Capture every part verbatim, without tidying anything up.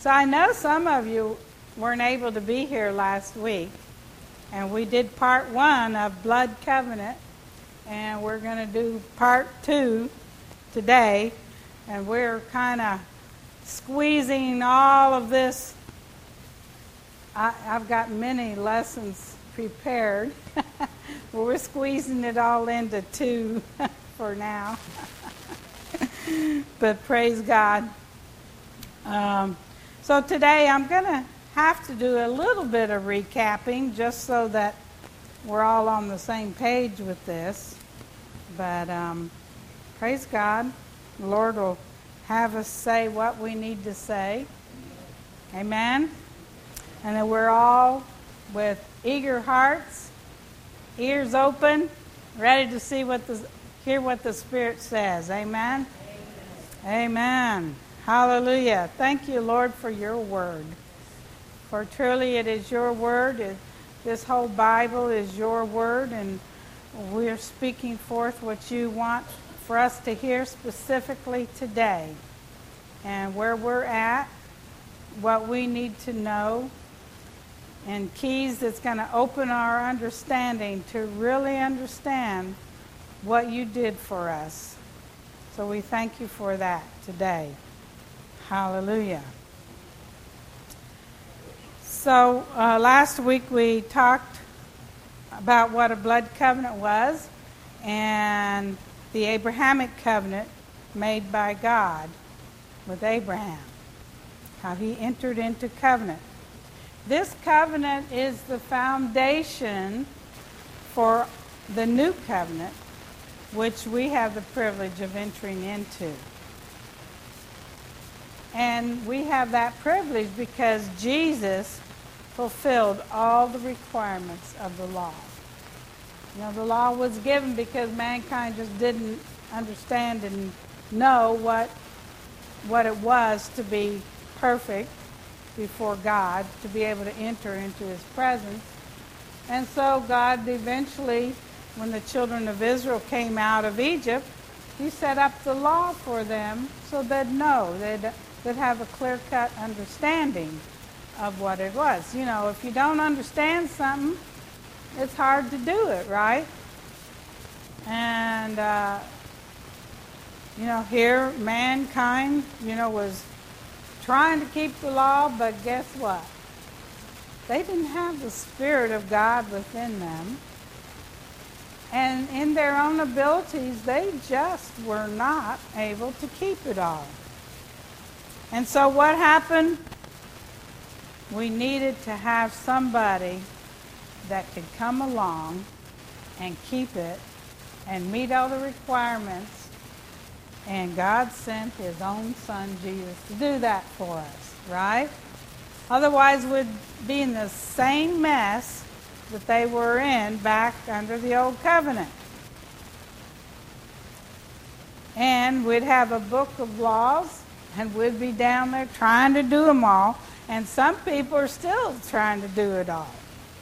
So I know some of you weren't able to be here last week, and we did part one of Blood Covenant, and we're going to do part two today, and we're kind of squeezing all of this. I, I've got many lessons prepared, but we're squeezing it all into two for now. But praise God. Um, so today I'm going to have to do a little bit of recapping just so that we're all on the same page with this. But um, praise God. The Lord will have us say what we need to say. Amen. And that we're all with eager hearts, ears open, ready to see what the hear what the Spirit says. Amen. Amen. Amen. Hallelujah. Thank you, Lord, for your word. For truly it is your word. It, this whole Bible is your word, and we're speaking forth what you want for us to hear specifically today. And where we're at, what we need to know, and keys that's going to open our understanding to really understand what you did for us. So we thank you for that today. Hallelujah. So uh, last week we talked about what a blood covenant was and the Abrahamic covenant made by God with Abraham, how he entered into covenant. This covenant is the foundation for the new covenant, which we have the privilege of entering into. And we have that privilege because Jesus fulfilled all the requirements of the law. You know, the law was given because mankind just didn't understand and know what what it was to be perfect before God, to be able to enter into his presence. And so God eventually, when the children of Israel came out of Egypt, he set up the law for them so they'd know, they'd, they'd have a clear-cut understanding of what it was. You know, if you don't understand something, it's hard to do it, right? And, uh, you know, here mankind, you know, was trying to keep the law, but guess what? They didn't have the Spirit of God within them. And in their own abilities, they just were not able to keep it all. And so what happened? We needed to have somebody that could come along and keep it and meet all the requirements. And God sent his own son, Jesus, to do that for us, right? Otherwise, we'd be in the same mess that they were in back under the old covenant. And we'd have a book of laws, and we'd be down there trying to do them all. And some people are still trying to do it all.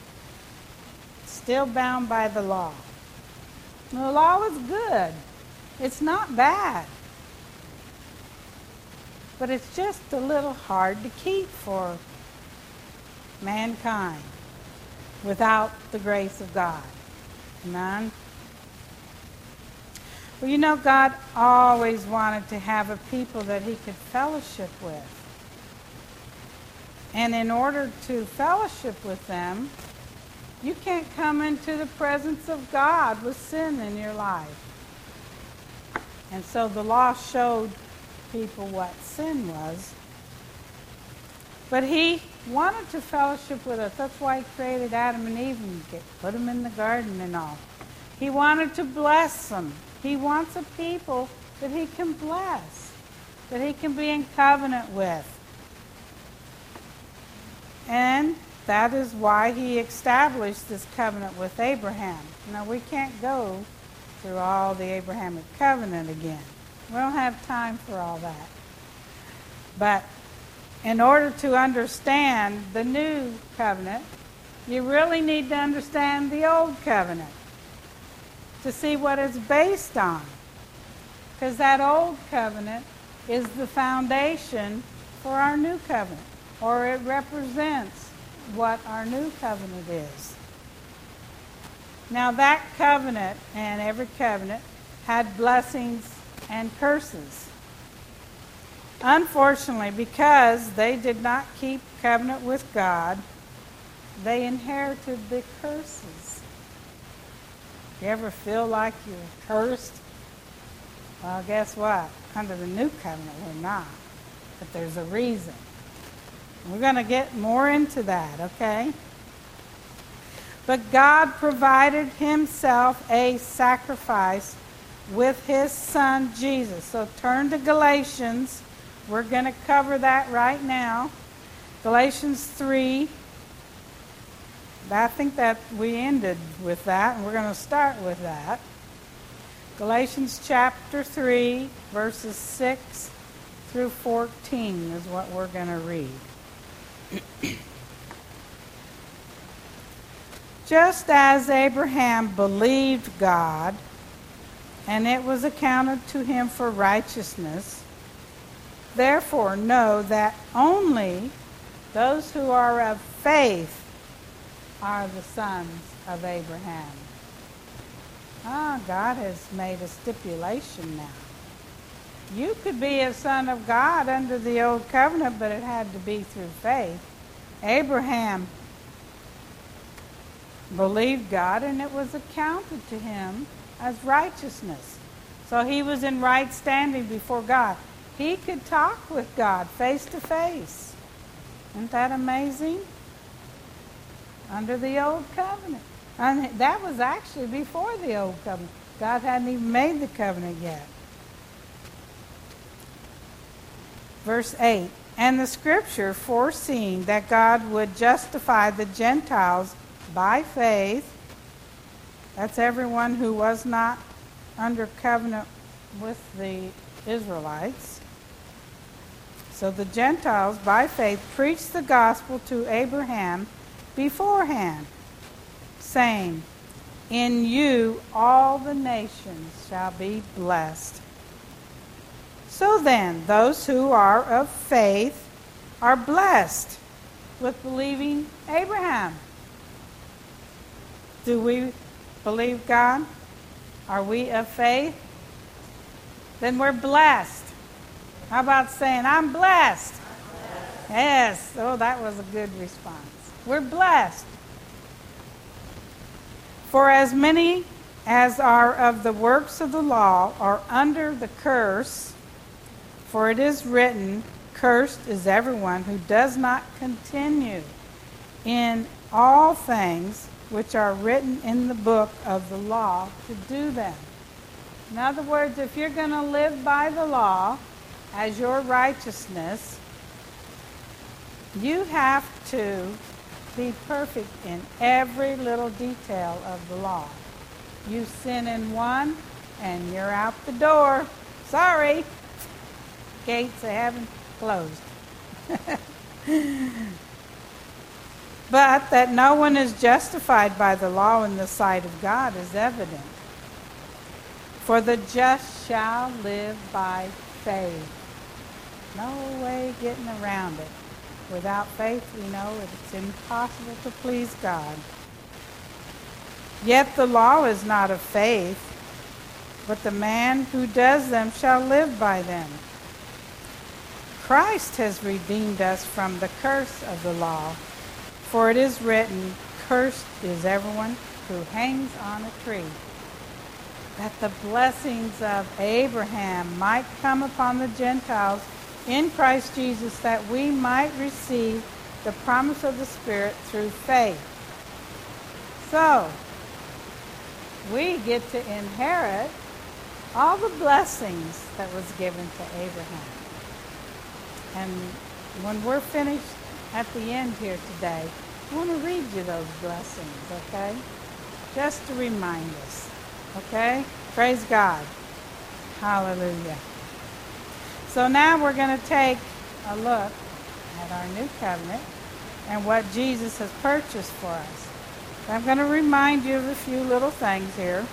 Still bound by the law. The law is good. It's not bad. But it's just a little hard to keep for mankind without the grace of God. Amen? Well, you know, God always wanted to have a people that he could fellowship with. And in order to fellowship with them, you can't come into the presence of God with sin in your life. And so the law showed people what sin was. But he wanted to fellowship with us. That's why he created Adam and Eve and put them in the garden and all. He wanted to bless them. He wants a people that he can bless, that he can be in covenant with. And that is why he established this covenant with Abraham. Now, we can't go through all the Abrahamic covenant again. We don't have time for all that. But in order to understand the new covenant, you really need to understand the old covenant to see what it's based on. Because that old covenant is the foundation for our new covenant, or it represents what our new covenant is. Now that covenant, and every covenant, had blessings and curses. Unfortunately, because they did not keep covenant with God, they inherited the curses. You ever feel like you're cursed? Well, guess what? Under the new covenant, we're not. But there's a reason. We're going to get more into that, okay? But God provided himself a sacrifice with his son Jesus. So turn to Galatians. We're going to cover that right now. Galatians three. I think that we ended with that, and we're going to start with that. Galatians chapter three, verses six through fourteen is what we're going to read. Just as Abraham believed God, and it was accounted to him for righteousness, therefore know that only those who are of faith are the sons of Abraham. Ah, God has made a stipulation now. You could be a son of God under the old covenant, but it had to be through faith. Abraham believed God, and it was accounted to him as righteousness. So he was in right standing before God. He could talk with God face to face. Isn't that amazing? Under the old covenant. And that was actually before the old covenant. God hadn't even made the covenant yet. Verse eight. And the scripture, foreseeing that God would justify the Gentiles by faith, that's everyone who was not under covenant with the Israelites. So the Gentiles, by faith, preached the gospel to Abraham beforehand, saying, in you all the nations shall be blessed. So then, those who are of faith are blessed with believing Abraham. Do we believe God? Are we of faith? Then we're blessed. How about saying, I'm blessed? I'm blessed. Yes. Oh, that was a good response. We're blessed. For as many as are of the works of the law are under the curse, for it is written, cursed is everyone who does not continue in all things which are written in the book of the law to do them. In other words, if you're going to live by the law as your righteousness, you have to be perfect in every little detail of the law. You sin in one, and you're out the door. Sorry. Gates of heaven closed. But that no one is justified by the law in the sight of God is evident. For the just shall live by faith. No way getting around it. Without faith, we know it's impossible to please God. Yet the law is not of faith, but the man who does them shall live by them. Christ has redeemed us from the curse of the law, for it is written, cursed is everyone who hangs on a tree, that the blessings of Abraham might come upon the Gentiles in Christ Jesus, that we might receive the promise of the Spirit through faith. So, we get to inherit all the blessings that was given to Abraham. And when we're finished at the end here today, I want to read you those blessings, okay? Just to remind us, okay? Praise God. Hallelujah. So now we're going to take a look at our new covenant and what Jesus has purchased for us. I'm going to remind you of a few little things here.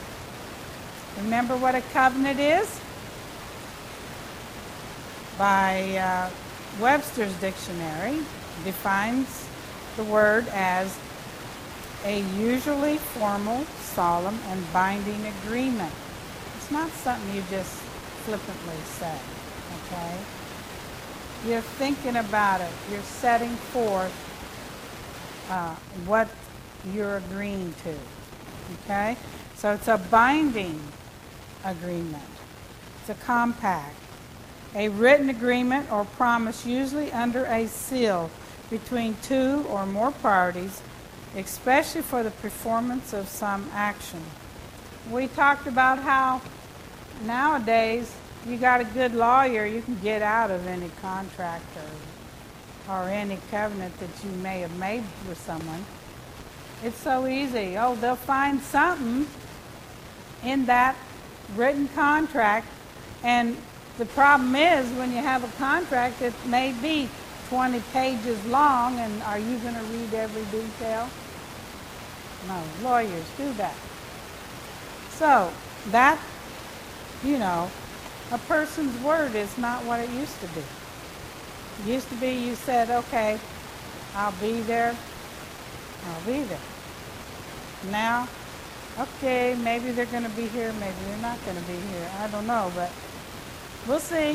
Remember what a covenant is? By uh, Webster's dictionary defines the word as a usually formal, solemn, and binding agreement. It's not something you just flippantly say, okay? You're thinking about it. You're setting forth uh, what you're agreeing to, okay? So it's a binding agreement. It's a compact. A written agreement or promise usually under a seal between two or more parties, especially for the performance of some action. We talked about how nowadays you got a good lawyer, you can get out of any contract or, or any covenant that you may have made with someone. It's so easy. Oh, they'll find something in that written contract, and the problem is when you have a contract that may be twenty pages long, and are you going to read every detail? No, lawyers do that. So that, you know, a person's word is not what it used to be. It used to be you said, okay, I'll be there, I'll be there. Now, okay, maybe they're going to be here, maybe they're not going to be here. I don't know, but we'll see.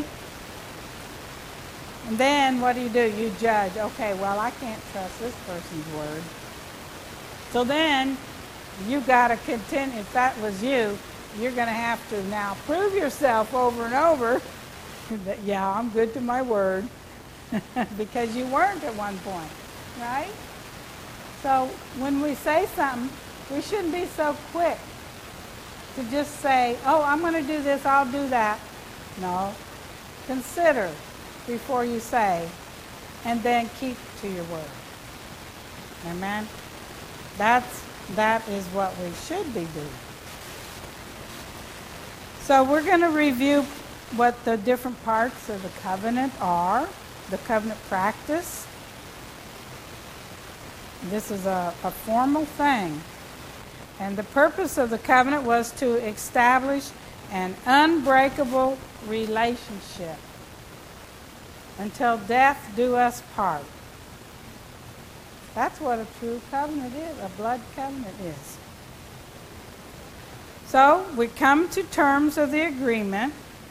And then what do you do? You judge. Okay, well, I can't trust this person's word. So then you got to continue. If that was you, you're going to have to now prove yourself over and over that, yeah, I'm good to my word, because you weren't at one point, right? So when we say something, we shouldn't be so quick to just say, oh, I'm going to do this, I'll do that. No. Consider before you say, and then keep to your word. Amen? That's, that is what we should be doing. So we're going to review what the different parts of the covenant are, the covenant practice. This is a, a formal thing. And the purpose of the covenant was to establish an unbreakable relationship until death do us part. That's what a true covenant is, a blood covenant is. So we come to terms of the agreement.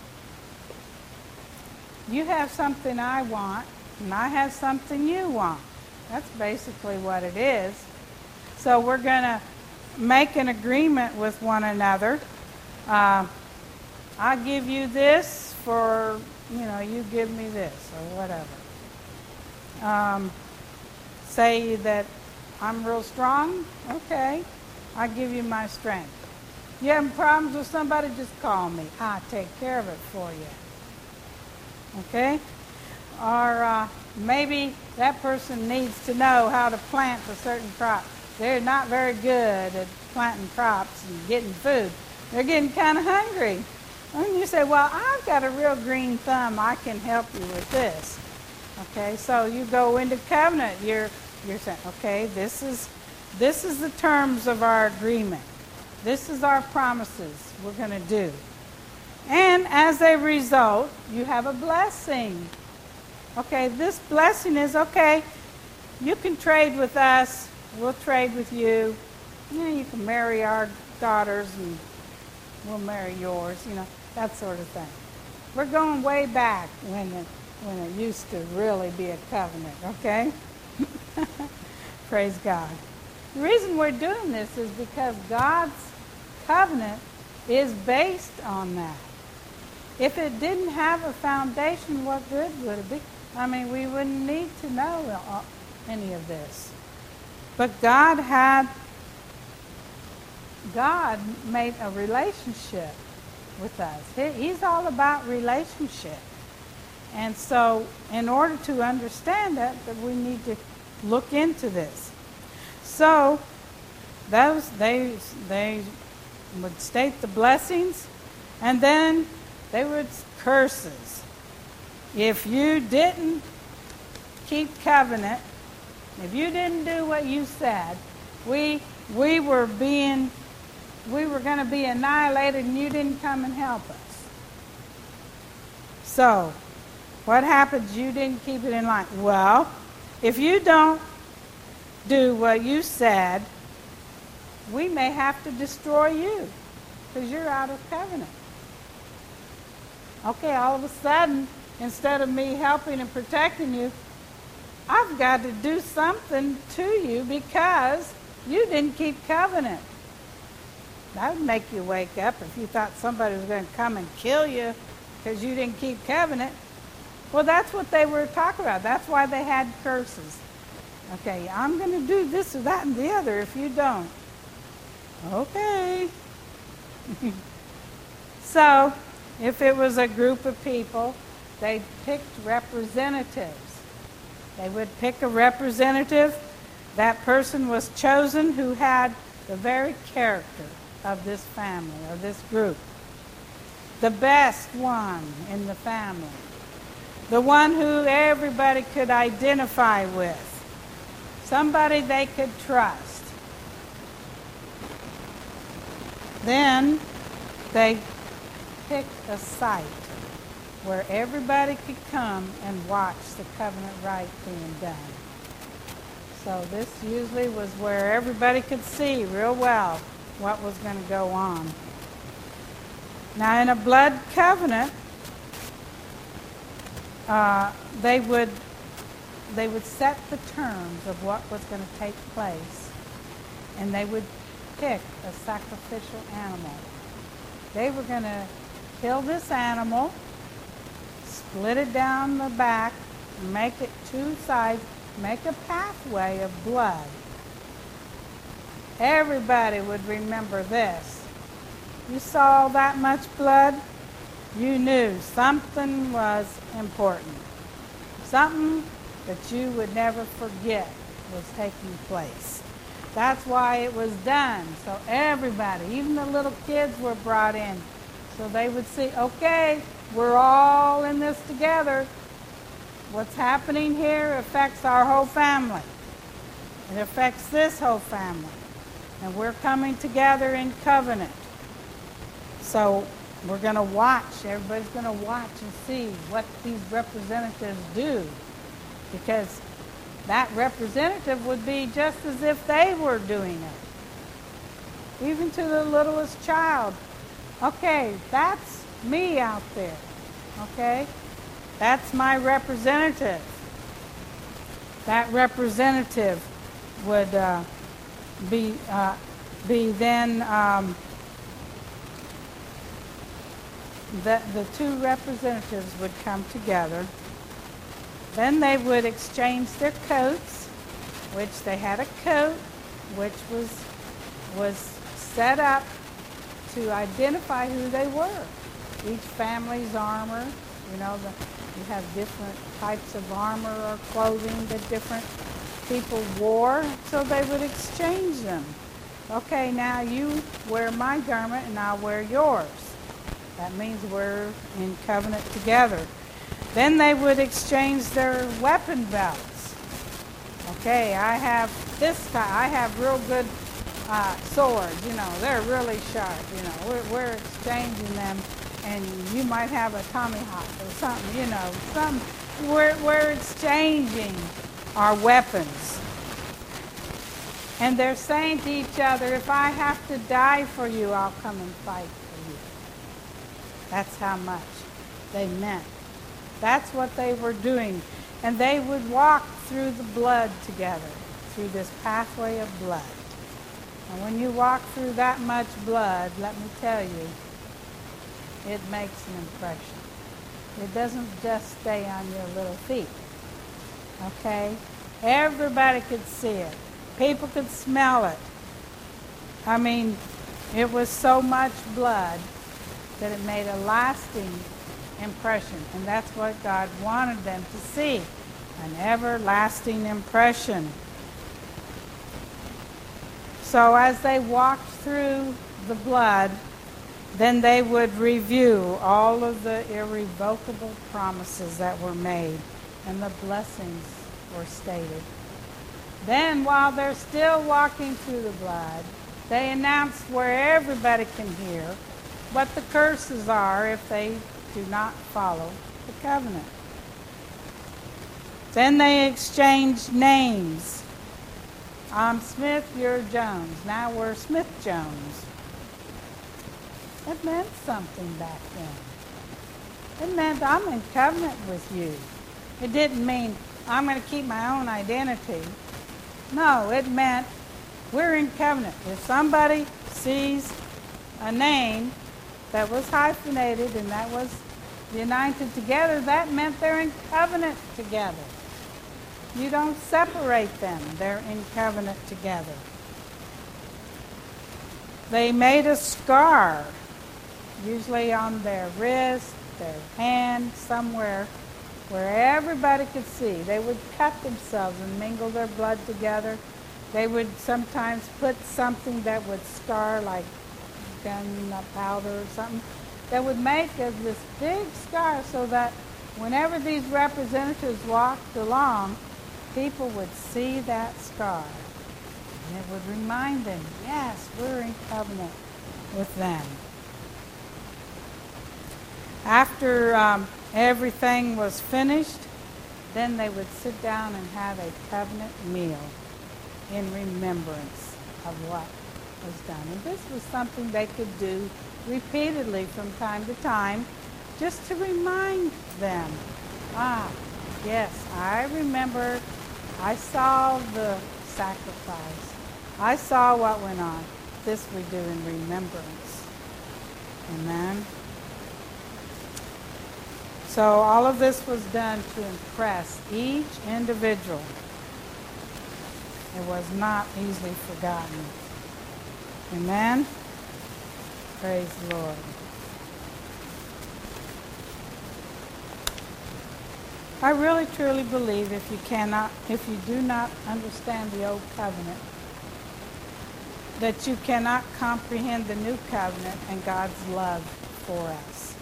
You have something I want, and I have something you want. That's basically what it is. So we're going to make an agreement with one another. Uh, I give you this for, you know, you give me this, or whatever. Um, say that I'm real strong. Okay, I give you my strength. You having problems with somebody, just call me. I'll take care of it for you. Okay? Or uh, maybe that person needs to know how to plant a certain crop. They're not very good at planting crops and getting food. They're getting kind of hungry. And you say, well, I've got a real green thumb. I can help you with this. Okay, so you go into covenant. You're, you're saying, okay, this is, this is the terms of our agreement. This is our promises we're going to do. And as a result, you have a blessing. Okay, this blessing is, okay, you can trade with us. We'll trade with you. You know, you can marry our daughters and we'll marry yours, you know, that sort of thing. We're going way back when it, when it used to really be a covenant, okay? Praise God. The reason we're doing this is because God's covenant is based on that. If it didn't have a foundation, what good would it be? I mean, we wouldn't need to know any of this. But God had, God made a relationship with us. He's all about relationship. And so in order to understand that, that we need to look into this. So those they they would state the blessings, and then they would curses. If you didn't keep covenant, if you didn't do what you said, we we were being we were going to be annihilated, and you didn't come and help us. So What happens? You didn't keep it in line. Well, if you don't do what you said, we may have to destroy you because you're out of covenant. Okay, all of a sudden, instead of me helping and protecting you, I've got to do something to you because you didn't keep covenant. That would make you wake up if you thought somebody was going to come and kill you because you didn't keep covenant. Well, that's what they were talking about. That's why they had curses. Okay, I'm going to do this or that and the other if you don't. Okay. So, if it was a group of people, they picked representatives. They would pick a representative. That person was chosen who had the very character of this family or this group. The best one in the family. The one who everybody could identify with. Somebody they could trust. Then they picked a site where everybody could come and watch the covenant rite being done. So this usually was where everybody could see real well what was going to go on. Now in a blood covenant, uh, they would they would set the terms of what was going to take place, and they would pick a sacrificial animal. They were going to kill this animal, split it down the back, make it two sides, make a pathway of blood. Everybody would remember this. You saw that much blood, you knew something was important. Something that you would never forget was taking place. That's why it was done. So everybody, even the little kids, were brought in. So they would see, okay, we're all in this together. What's happening here affects our whole family. It affects this whole family. And we're coming together in covenant. So we're going to watch. Everybody's going to watch and see what these representatives do. Because that representative would be just as if they were doing it. Even to the littlest child. Okay, that's me out there. Okay? That's my representative. That representative would uh, be uh, be then um, the the two representatives would come together. Then they would exchange their coats, which they had a coat, which was was set up to identify who they were. Each family's armor, you know, the, you have different types of armor or clothing that different people wore, so they would exchange them. Okay, now you wear my garment and I'll wear yours. That means we're in covenant together. Then they would exchange their weapon belts. Okay, I have this guy. I have real good uh, swords. You know, they're really sharp. You know, we're, we're exchanging them, and you might have a tomahawk or something. You know, some we're we're exchanging our weapons. And they're saying to each other, if I have to die for you, I'll come and fight for you. That's how much they meant. That's what they were doing. And they would walk through the blood together, through this pathway of blood. And when you walk through that much blood, let me tell you, it makes an impression. It doesn't just stay on your little feet. Okay? Everybody could see it. People could smell it. I mean, it was so much blood that it made a lasting impression. And that's what God wanted them to see, an everlasting impression. So as they walked through the blood, then they would review all of the irrevocable promises that were made, and the blessings were stated. Then, while they're still walking through the blood, they announce where everybody can hear what the curses are if they do not follow the covenant. Then they exchanged names. I'm Smith, you're Jones. Now we're Smith Jones. It meant something back then. It meant I'm in covenant with you. It didn't mean I'm going to keep my own identity. No, it meant we're in covenant. If somebody sees a name that was hyphenated and that was united together, that meant they're in covenant together. You don't separate them. They're in covenant together. They made a scar, usually on their wrist, their hand, somewhere where everybody could see. They would cut themselves and mingle their blood together. They would sometimes put something that would scar, like gunpowder or something, that would make a, this big scar so that whenever these representatives walked along, people would see that scar. And it would remind them, yes, we're in covenant with them. After um, everything was finished, then they would sit down and have a covenant meal in remembrance of what was done. And this was something they could do repeatedly from time to time, just to remind them, ah, yes, I remember, I saw the sacrifice. I saw what went on. This we do in remembrance. Amen. So all of this was done to impress each individual. It was not easily forgotten. Amen. Praise the Lord. I really truly believe if you cannot, if you do not understand the old covenant, that you cannot comprehend the new covenant and God's love for us.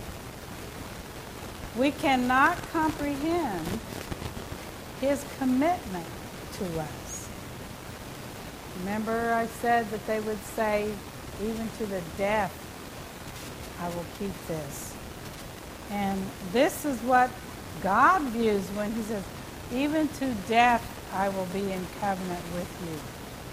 We cannot comprehend his commitment to us. Remember I said that they would say, even to the death, I will keep this. And this is what God views when he says, even to death I will be in covenant with you.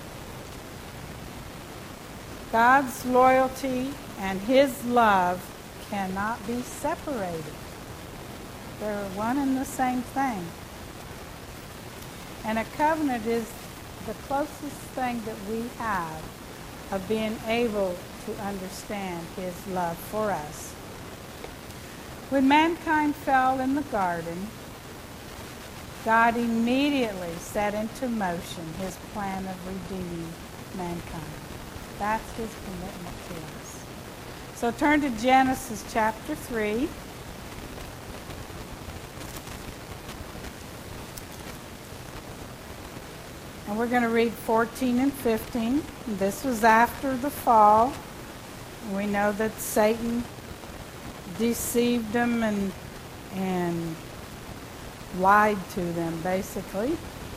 God's loyalty and his love cannot be separated. They're one and the same thing. And a covenant is the closest thing that we have of being able to understand his love for us. When mankind fell in the garden, God immediately set into motion his plan of redeeming mankind. That's his commitment to us. So turn to Genesis chapter three. And we're going to read fourteen and fifteen. This was after the fall. We know that Satan deceived them and, and lied to them, basically.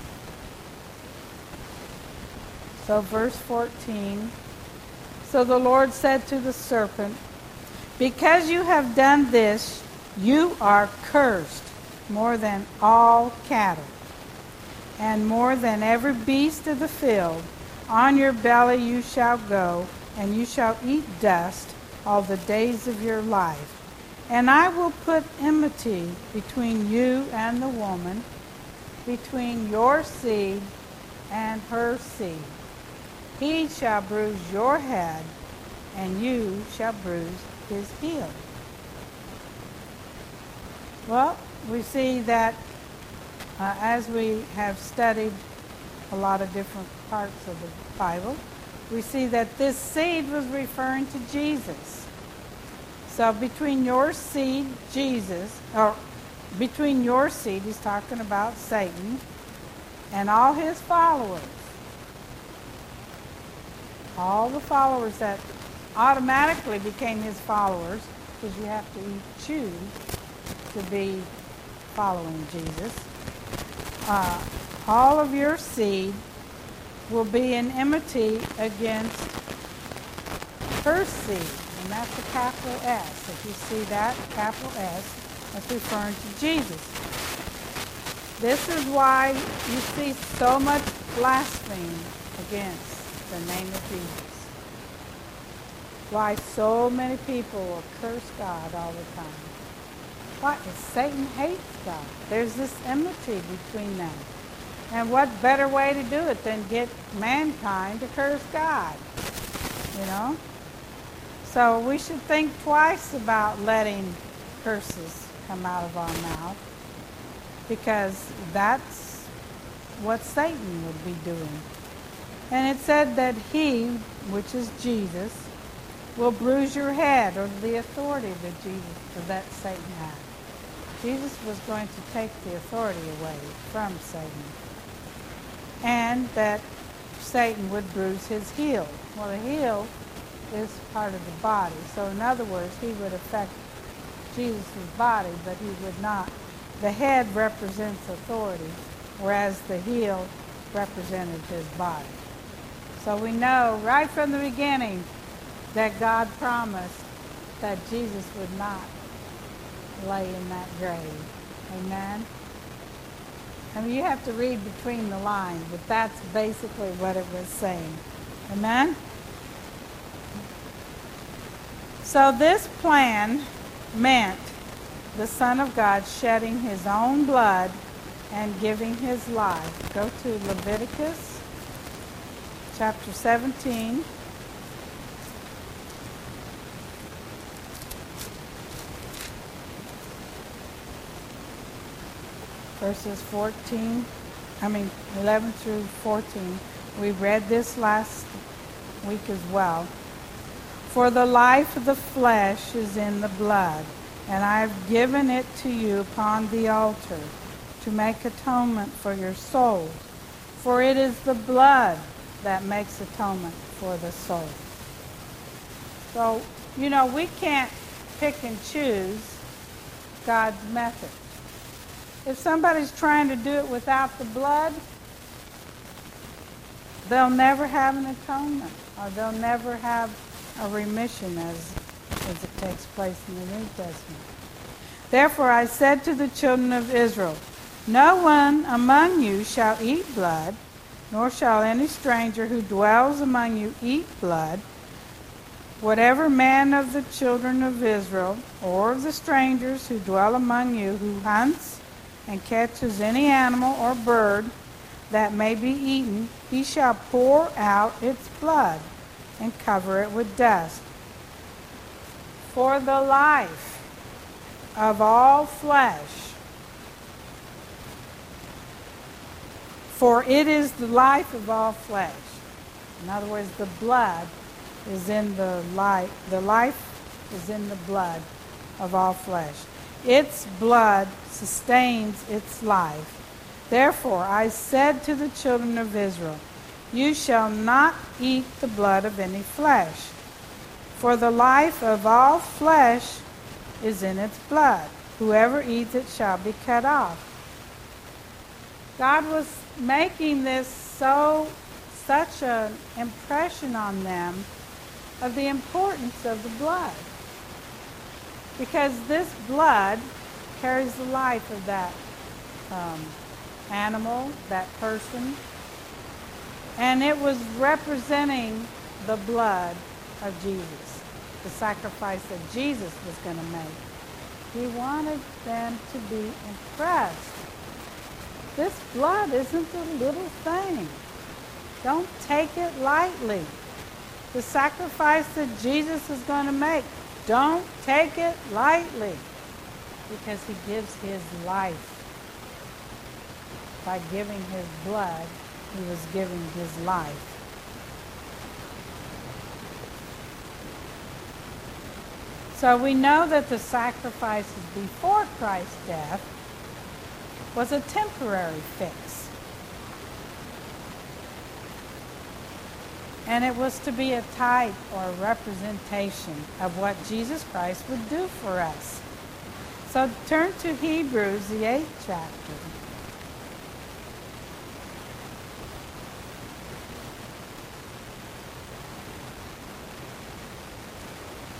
So verse fourteen. So the Lord said to the serpent, because you have done this, you are cursed more than all cattle, and more than every beast of the field. On your belly you shall go, and you shall eat dust all the days of your life. And I will put enmity between you and the woman, between your seed and her seed. He shall bruise your head, and you shall bruise his heel. Well, we see that uh, as we have studied a lot of different parts of the Bible, we see that this seed was referring to Jesus. So between your seed, Jesus, or between your seed, he's talking about Satan, and all his followers. All the followers that automatically became his followers, because you have to choose to be following Jesus. Uh, all of your seed will be in enmity against her seed. And that's a capital S. If you see that, capital S, that's referring to Jesus. This is why you see so much blasphemy against the name of Jesus. Why so many people will curse God all the time. Why? Because Satan hates God. There's this enmity between them. And what better way to do it than get mankind to curse God? You know? So we should think twice about letting curses come out of our mouth, because that's what Satan would be doing. And it said that he, which is Jesus, will bruise your head, or the authority that Jesus, that Satan had. Jesus was going to take the authority away from Satan. And that Satan would bruise his heel. Well, the heel is part of the body. So in other words, he would affect Jesus' body, but he would not. The head represents authority, whereas the heel represented his body. So we know right from the beginning that God promised that Jesus would not lay in that grave. Amen? I mean, you have to read between the lines, but that's basically what it was saying. Amen? So this plan meant the Son of God shedding his own blood and giving his life. Go to Leviticus chapter seventeen. Verses fourteen, I mean eleven through fourteen. We read this last week as well. For the life of the flesh is in the blood, and I have given it to you upon the altar to make atonement for your souls. For it is the blood that makes atonement for the soul. So, you know, we can't pick and choose God's method. If somebody's trying to do it without the blood, they'll never have an atonement, or they'll never have a remission as, as it takes place in the New Testament. Therefore I said to the children of Israel, no one among you shall eat blood, nor shall any stranger who dwells among you eat blood. Whatever man of the children of Israel, or of the strangers who dwell among you, who hunts and catches any animal or bird that may be eaten, he shall pour out its blood and cover it with dust. For the life of all flesh, for it is the life of all flesh. In other words, the blood is in the life, the life is in the blood of all flesh. Its blood sustains its life. Therefore I said to the children of Israel, you shall not eat the blood of any flesh, for the life of all flesh is in its blood. Whoever eats it shall be cut off. God was making this so, such an impression on them of the importance of the blood. Because this blood carries the life of that um, animal, that person. And it was representing the blood of Jesus, the sacrifice that Jesus was going to make. He wanted them to be impressed. This blood isn't a little thing. Don't take it lightly. The sacrifice that Jesus is going to make, don't take it lightly, because he gives his life. By giving his blood, he was giving his life. So we know that the sacrifices before Christ's death was a temporary fix. And it was to be a type or a representation of what Jesus Christ would do for us. So turn to Hebrews, the eighth chapter.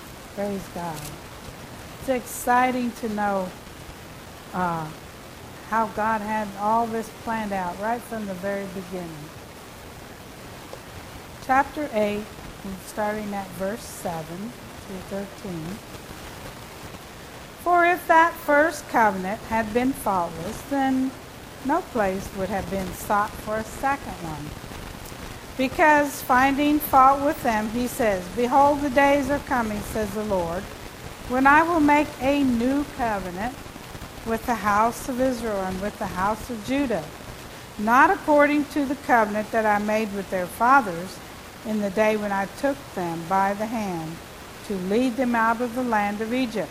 Praise God. It's exciting to know uh, how God had all this planned out right from the very beginning. Chapter eight, starting at verse seven through thirteen. For if that first covenant had been faultless, then no place would have been sought for a second one. Because finding fault with them, he says, Behold, the days are coming, says the Lord, when I will make a new covenant with the house of Israel and with the house of Judah, not according to the covenant that I made with their fathers in the day when I took them by the hand to lead them out of the land of Egypt,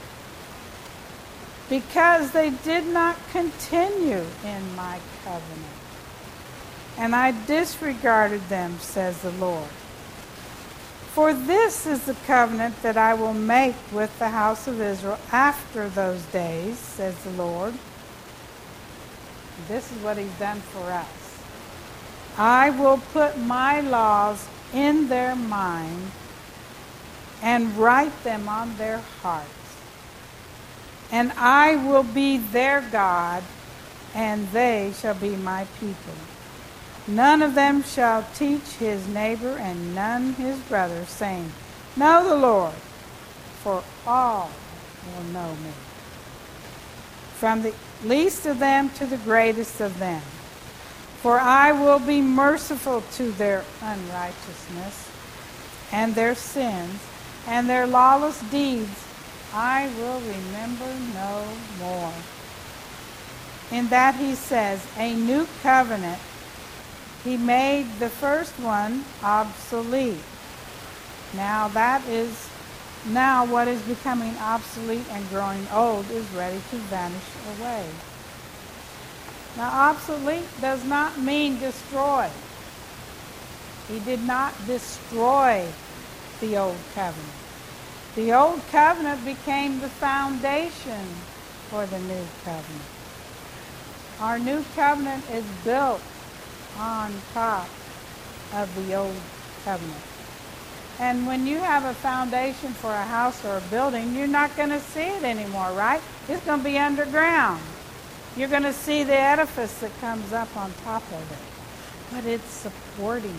because they did not continue in my covenant, and I disregarded them, says the Lord. For this is the covenant that I will make with the house of Israel after those days, says the Lord. This is what he's done for us. I will put my laws in their mind and write them on their hearts. And I will be their God, and they shall be my people. None of them shall teach his neighbor and none his brother, saying, Know the Lord, for all will know me, from the least of them to the greatest of them. For I will be merciful to their unrighteousness and their sins and their lawless deeds I will remember no more. In that he says, a new covenant. He made the first one obsolete. Now that is, now what is becoming obsolete and growing old is ready to vanish away. Now obsolete does not mean destroy. He did not destroy the old covenant. The old covenant became the foundation for the new covenant. Our new covenant is built on top of the old covenant. And when you have a foundation for a house or a building, you're not going to see it anymore, right? It's going to be underground. You're going to see the edifice that comes up on top of it. But it's supporting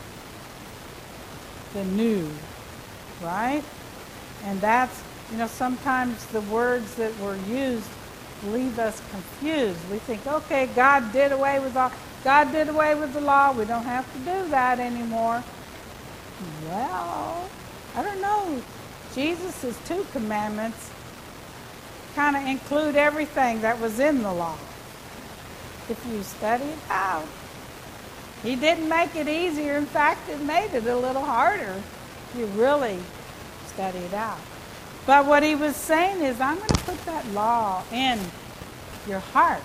the new, right? And that's, you know, sometimes the words that were used leave us confused. We think, okay, God did away with all, God did away with the law. We don't have to do that anymore. Well, I don't know. Jesus' two commandments kind of include everything that was in the law, if you study it out. He didn't make it easier. In fact, it made it a little harder if you really study it out. But what he was saying is, I'm going to put that law in your heart.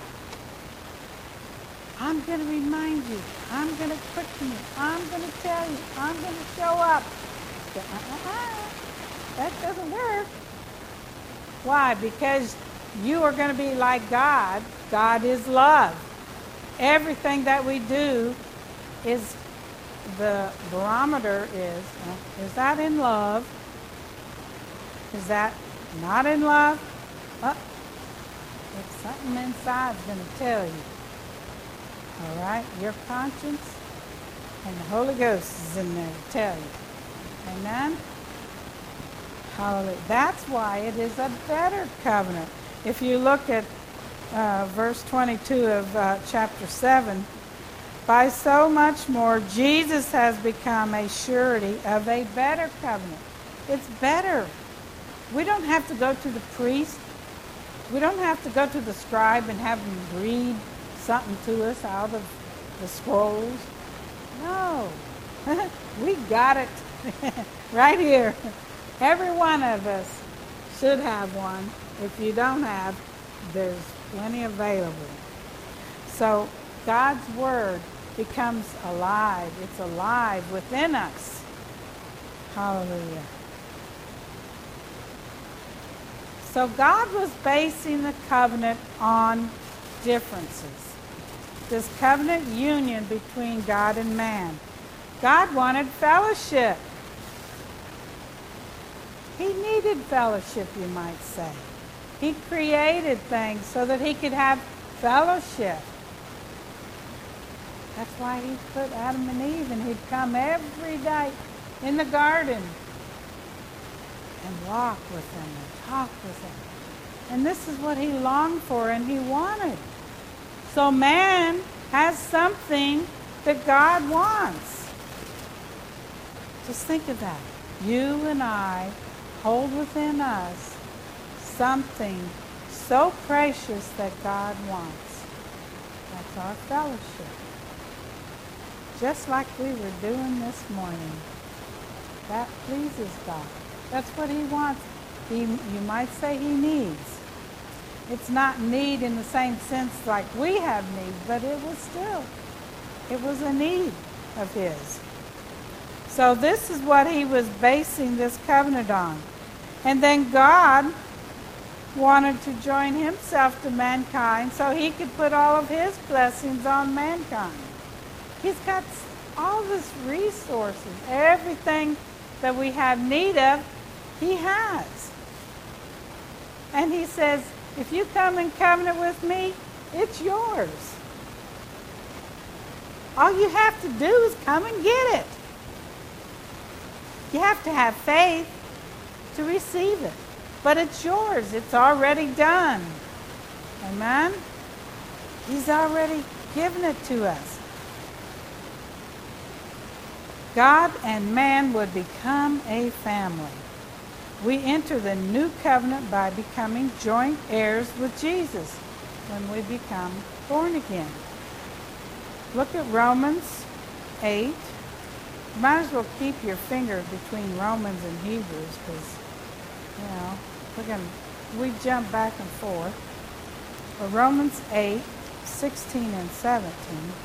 I'm going to remind you. I'm going to quicken you. I'm going to tell you. I'm going to show up. Uh-uh. That doesn't work. Why? Because you are going to be like God. God is love. Everything that we do is, the barometer is, uh, is that in love? Is that not in love? Uh, it's something inside is going to tell you. All right? Your conscience and the Holy Ghost is in there to tell you. Amen? Hallelujah. That's why it is a better covenant. If you look at uh, verse twenty-two of uh, chapter seven, by so much more, Jesus has become a surety of a better covenant. It's better. We don't have to go to the priest. We don't have to go to the scribe and have him read something to us out of the scrolls. No. We got it right here. Every one of us should have one. If you don't have, there's plenty available. So God's word becomes alive. It's alive within us. Hallelujah. So God was basing the covenant on differences. This covenant union between God and man. God wanted fellowship. He needed fellowship, you might say. He created things so that he could have fellowship. That's why he put Adam and Eve, and he'd come every day in the garden and walk with them and talk with them. And this is what he longed for and he wanted. So man has something that God wants. Just think of that. You and I hold within us something so precious that God wants. That's our fellowship. Just like we were doing this morning. That pleases God. That's what he wants. He, you might say he needs. It's not need in the same sense like we have need, but it was still, it was a need of his. So this is what he was basing this covenant on. And then God wanted to join himself to mankind so he could put all of his blessings on mankind. He's got all these resources, everything that we have need of, he has. And he says, if you come in covenant with me, it's yours. All you have to do is come and get it. You have to have faith to receive it. But it's yours. It's already done. Amen? He's already given it to us. God and man would become a family. We enter the new covenant by becoming joint heirs with Jesus when we become born again. Look at Romans eight. You might as well keep your finger between Romans and Hebrews because, you know, we're gonna, we jump back and forth. But Romans eight, sixteen and seventeen.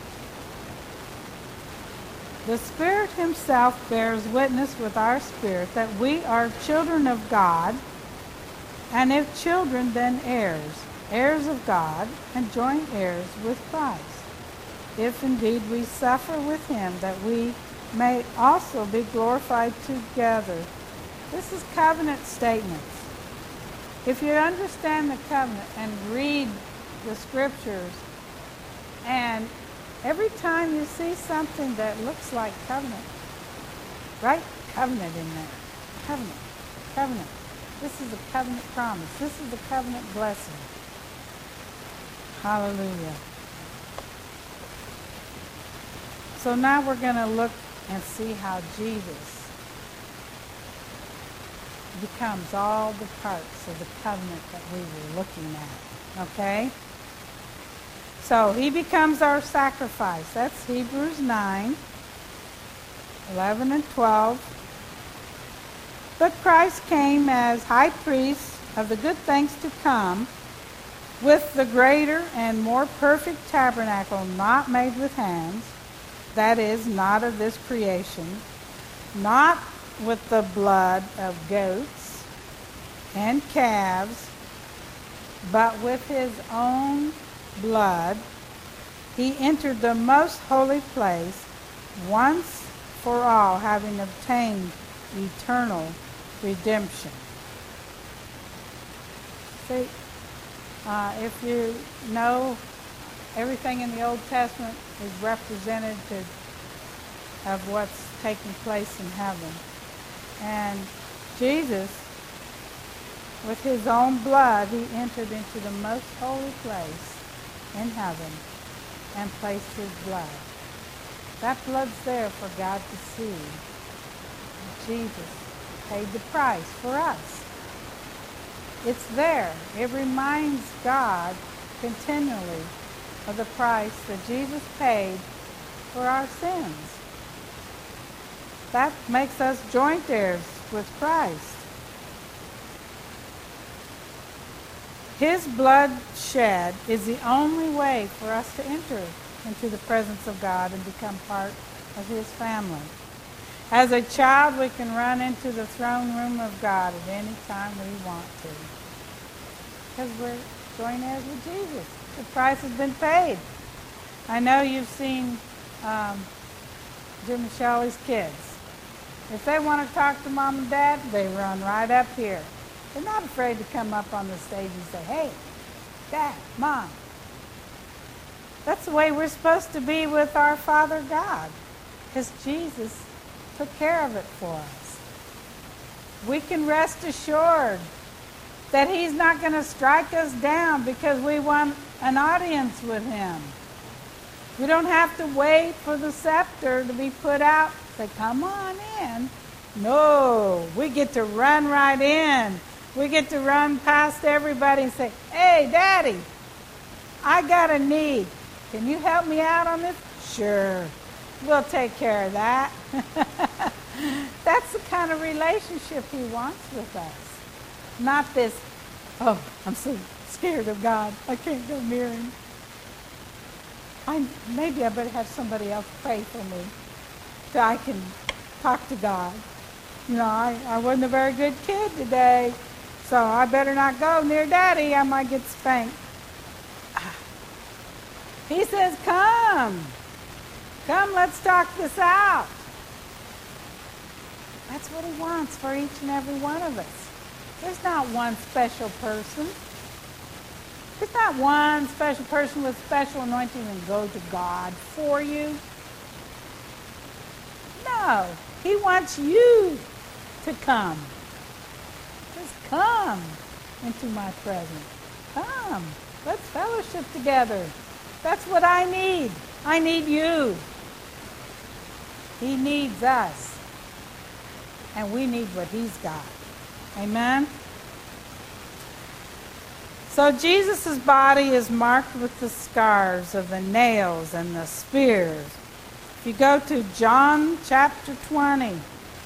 The Spirit himself bears witness with our spirit that we are children of God, and if children, then heirs, heirs of God, and joint heirs with Christ, if indeed we suffer with him, that we may also be glorified together. This is covenant statements. If you understand the covenant and read the scriptures, and every time you see something that looks like covenant, right? Covenant in there. Covenant. Covenant. This is a covenant promise. This is a covenant blessing. Hallelujah. So now we're going to look and see how Jesus becomes all the parts of the covenant that we were looking at. Okay? So he becomes our sacrifice. That's Hebrews nine, eleven and twelve. But Christ came as high priest of the good things to come, with the greater and more perfect tabernacle not made with hands, that is, not of this creation, not with the blood of goats and calves, but with his own blood. He entered the most holy place once for all, having obtained eternal redemption. See, uh, if you know, everything in the Old Testament is representative of what's taking place in heaven. And Jesus, with his own blood, he entered into the most holy place in heaven and placed his blood. That blood's there for God to see. Jesus paid the price for us. It's there. It reminds God continually of the price that Jesus paid for our sins. That makes us joint heirs with Christ. His blood shed is the only way for us to enter into the presence of God and become part of his family. As a child, we can run into the throne room of God at any time we want to, because we're joint heirs with Jesus. The price has been paid. I know you've seen um, Jim and Shelley's kids. If they want to talk to mom and dad, they run right up here. They're not afraid to come up on the stage and say, hey, dad, mom, That's the way we're supposed to be with our Father God, because Jesus took care of it for us. We can rest assured that he's not going to strike us down because we want an audience with him. We don't have to wait for the scepter to be put out. Say, come on in. No, we get to run right in. We get to run past everybody and say, hey, Daddy, I got a need. Can you help me out on this? Sure, we'll take care of that. That's the kind of relationship he wants with us. Not this, oh, I'm so scared of God, I can't go near him. I, maybe I better have somebody else pray for me so I can talk to God. You know, I, I wasn't a very good kid today, so I better not go near Daddy. I might get spanked. He says, come. Come, let's talk this out. That's what he wants for each and every one of us. There's not one special person. There's not one special person with special anointing and go to God for you. No, he wants you to come. Just come into my presence. Come. Let's fellowship together. That's what I need. I need you. He needs us. And we need what he's got. Amen? So Jesus' body is marked with the scars of the nails and the spears. If you go to John chapter twenty.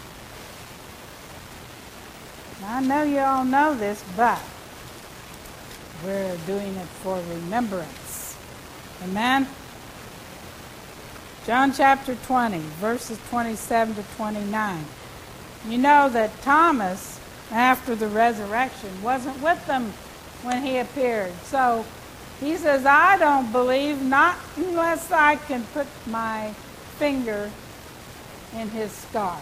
Now, I know you all know this, but we're doing it for remembrance. Amen? John chapter twenty, verses twenty-seven to twenty-nine. You know that Thomas, after the resurrection, wasn't with them when he appeared. So he says, I don't believe, not unless I can put my finger in his scars.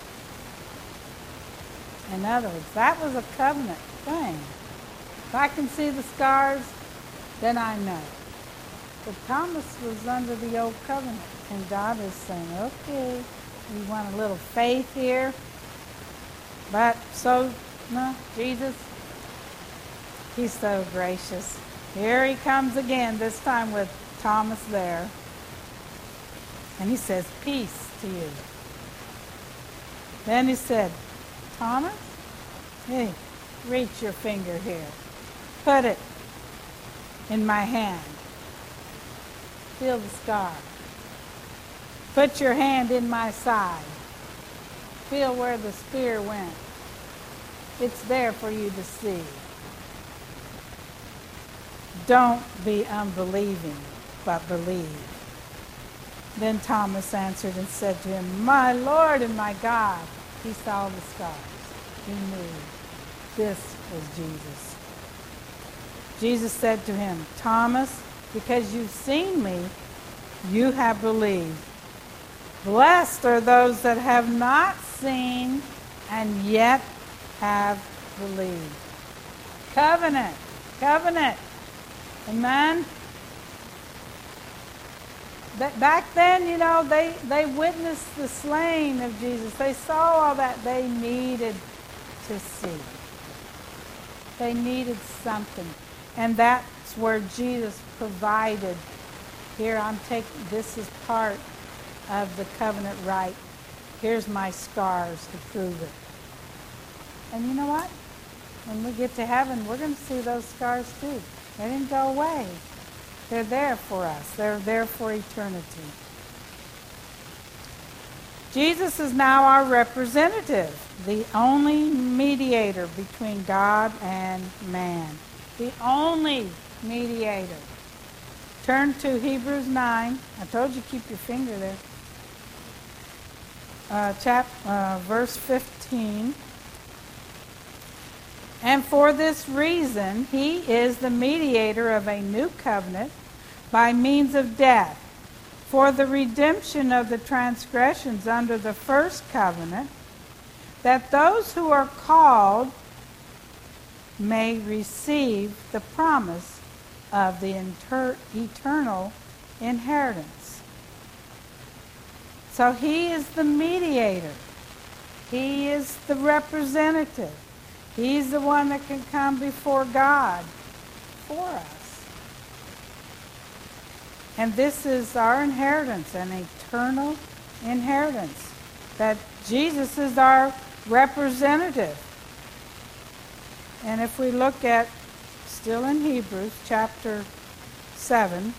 In other words, that was a covenant thing. If I can see the scars, then I know. But Thomas was under the old covenant, and God is saying, okay, you want a little faith here? But so, no, Jesus, he's so gracious. Here he comes again, this time with Thomas there. And he says, peace to you. Then he said, Thomas, hey, reach your finger here. Put it in my hand. Feel the scar. Put your hand in my side. Feel where the spear went. It's there for you to see. Don't be unbelieving, but believe. Then Thomas answered and said to him, my Lord and my God. He saw the scars. He knew this was Jesus. Jesus said to him, Thomas, because you've seen me, you have believed. Blessed are those that have not seen and yet have believed. Covenant. Covenant. Amen? Back then, you know, they, they witnessed the slaying of Jesus. They saw all that. They needed to see. They needed something. And that's where Jesus provided. Here, I'm taking, this is part of the covenant rite. Here's my scars to prove it. And you know what? When we get to heaven, we're going to see those scars too. They didn't go away. They're there for us. They're there for eternity. Jesus is now our representative, the only mediator between God and man. The only mediator. Turn to Hebrews nine. I told you keep your finger there. Uh, chap, uh, verse fifteen. And for this reason, he is the mediator of a new covenant by means of death, for the redemption of the transgressions under the first covenant, that those who are called may receive the promise of the inter- eternal inheritance. So he is the mediator. He is the representative. He's the one that can come before God for us. And this is our inheritance, an eternal inheritance. That Jesus is our representative. And if we look at, still in Hebrews, chapter seven,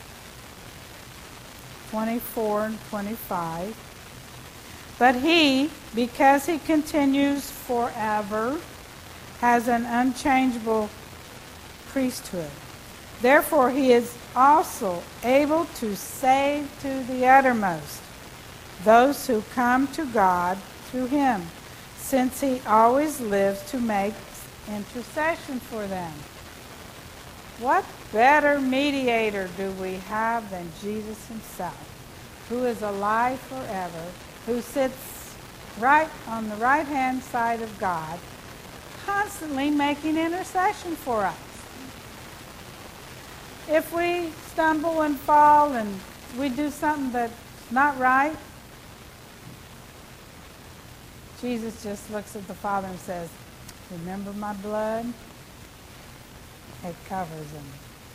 twenty-four and twenty-five, but he, because he continues forever, has an unchangeable priesthood. Therefore he is also able to save to the uttermost those who come to God through him, since he always lives to make intercession for them. What better mediator do we have than Jesus himself, who is alive forever, who sits right on the right-hand side of God, constantly making intercession for us. If we stumble and fall and we do something that's not right, Jesus just looks at the Father and says, remember my blood? It covers them.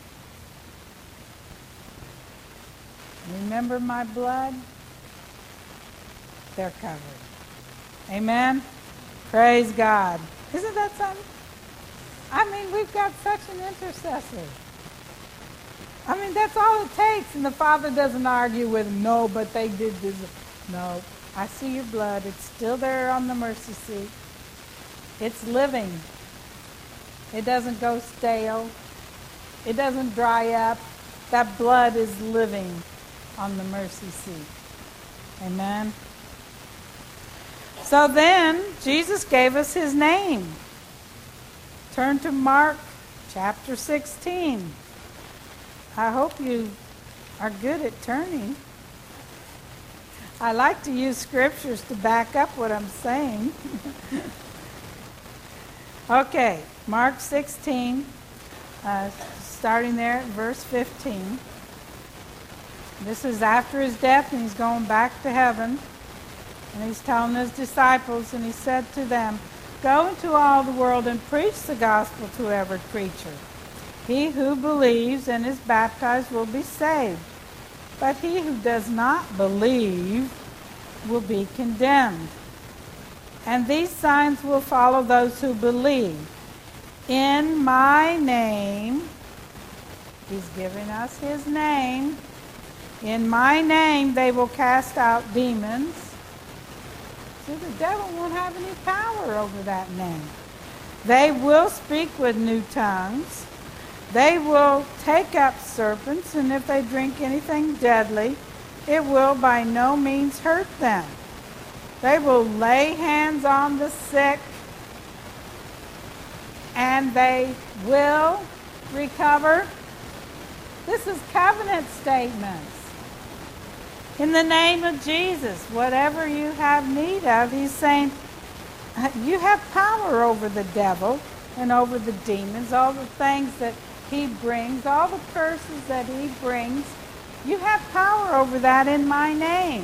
Remember my blood? They're covered. Amen? Praise God. Isn't that something? I mean, we've got such an intercessor. I mean, that's all it takes. And the Father doesn't argue with them. No, but they did this. No, I see your blood. It's still there on the mercy seat. It's living. It doesn't go stale. It doesn't dry up. That blood is living on the mercy seat. Amen. So then, Jesus gave us his name. Turn to Mark chapter sixteen. I hope you are good at turning. I like to use scriptures to back up what I'm saying. Okay, Mark sixteen, uh, starting there at verse fifteen. This is after his death, and he's going back to heaven. And he's telling his disciples, and he said to them, go into all the world and preach the gospel to every creature. He who believes and is baptized will be saved, but he who does not believe will be condemned. And these signs will follow those who believe. In my name, he's giving us his name. In my name they will cast out demons. See, the devil won't have any power over that name. They will speak with new tongues. They will take up serpents, and if they drink anything deadly, it will by no means hurt them. They will lay hands on the sick, and they will recover. This is covenant statements. In the name of Jesus, whatever you have need of, he's saying, you have power over the devil and over the demons, all the things that he brings, all the curses that he brings. You have power over that in my name.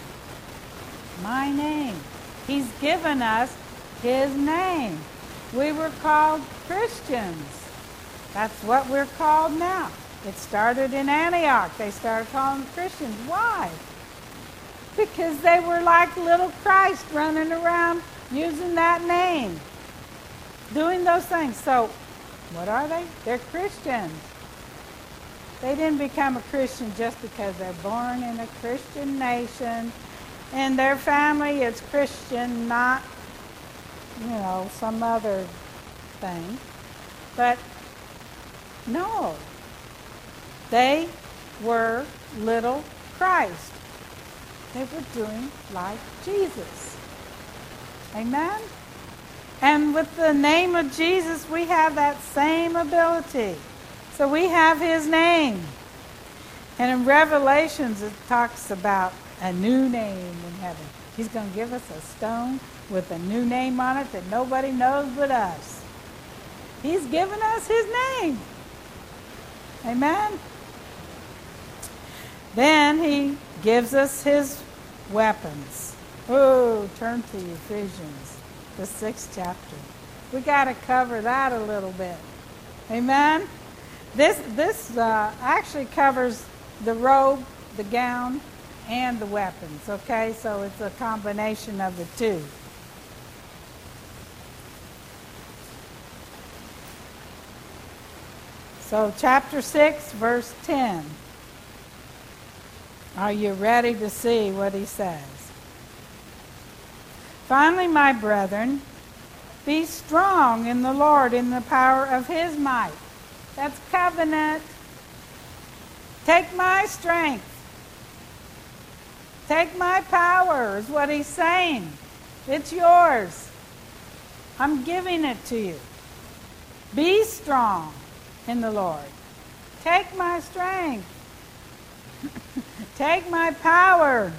My name. He's given us his name. We were called Christians. That's what we're called now. It started in Antioch. They started calling them Christians. Why? Because they were like little Christ running around using that name, doing those things. So, what are they? They're Christians. They didn't become a Christian just because they're born in a Christian nation and their family is Christian, not, you know, some other thing. But no, they were little Christ. They were doing like Jesus. Amen? And with the name of Jesus, we have that same ability. So we have his name. And in Revelations, it talks about a new name in heaven. He's going to give us a stone with a new name on it that nobody knows but us. He's given us his name. Amen? Then he gives us his weapons. Oh, turn to Ephesians, the sixth chapter. We got to cover that a little bit. Amen? This, this uh, actually covers the robe, the gown, and the weapons, okay? So it's a combination of the two. So chapter six, verse ten. Are you ready to see what he says? Finally, my brethren, be strong in the Lord in the power of his might. That's covenant. Take my strength. Take my power is what he's saying. It's yours. I'm giving it to you. Be strong in the Lord. Take my strength. Take my power.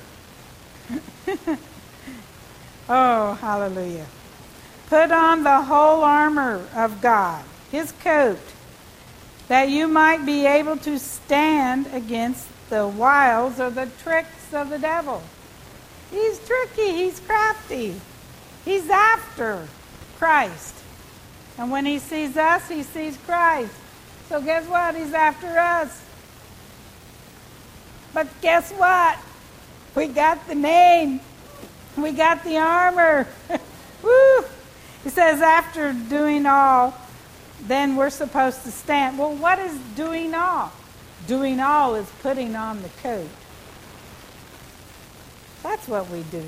Oh, hallelujah. Put on the whole armor of God, his coat, that you might be able to stand against the wiles or the tricks of the devil. He's tricky. He's crafty. He's after Christ. And when he sees us, he sees Christ. So guess what? He's after us. But guess what? We got the name. We got the armor. Woo! He says after doing all, then we're supposed to stand. Well, what is doing all? Doing all is putting on the coat. That's what we do.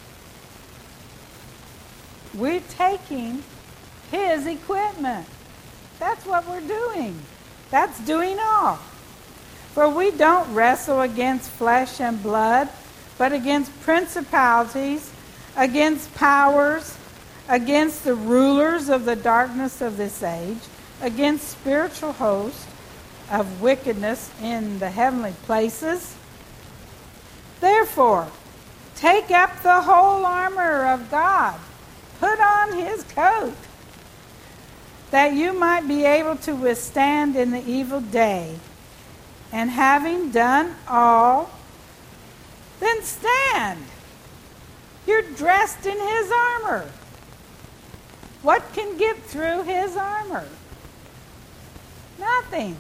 We're taking his equipment. That's what we're doing. That's doing all. For we don't wrestle against flesh and blood, but against principalities, against powers, against the rulers of the darkness of this age, against spiritual hosts of wickedness in the heavenly places. Therefore, take up the whole armor of God. Put on his coat, that you might be able to withstand in the evil day. And having done all, then stand. You're dressed in his armor. What can get through his armor? Nothing.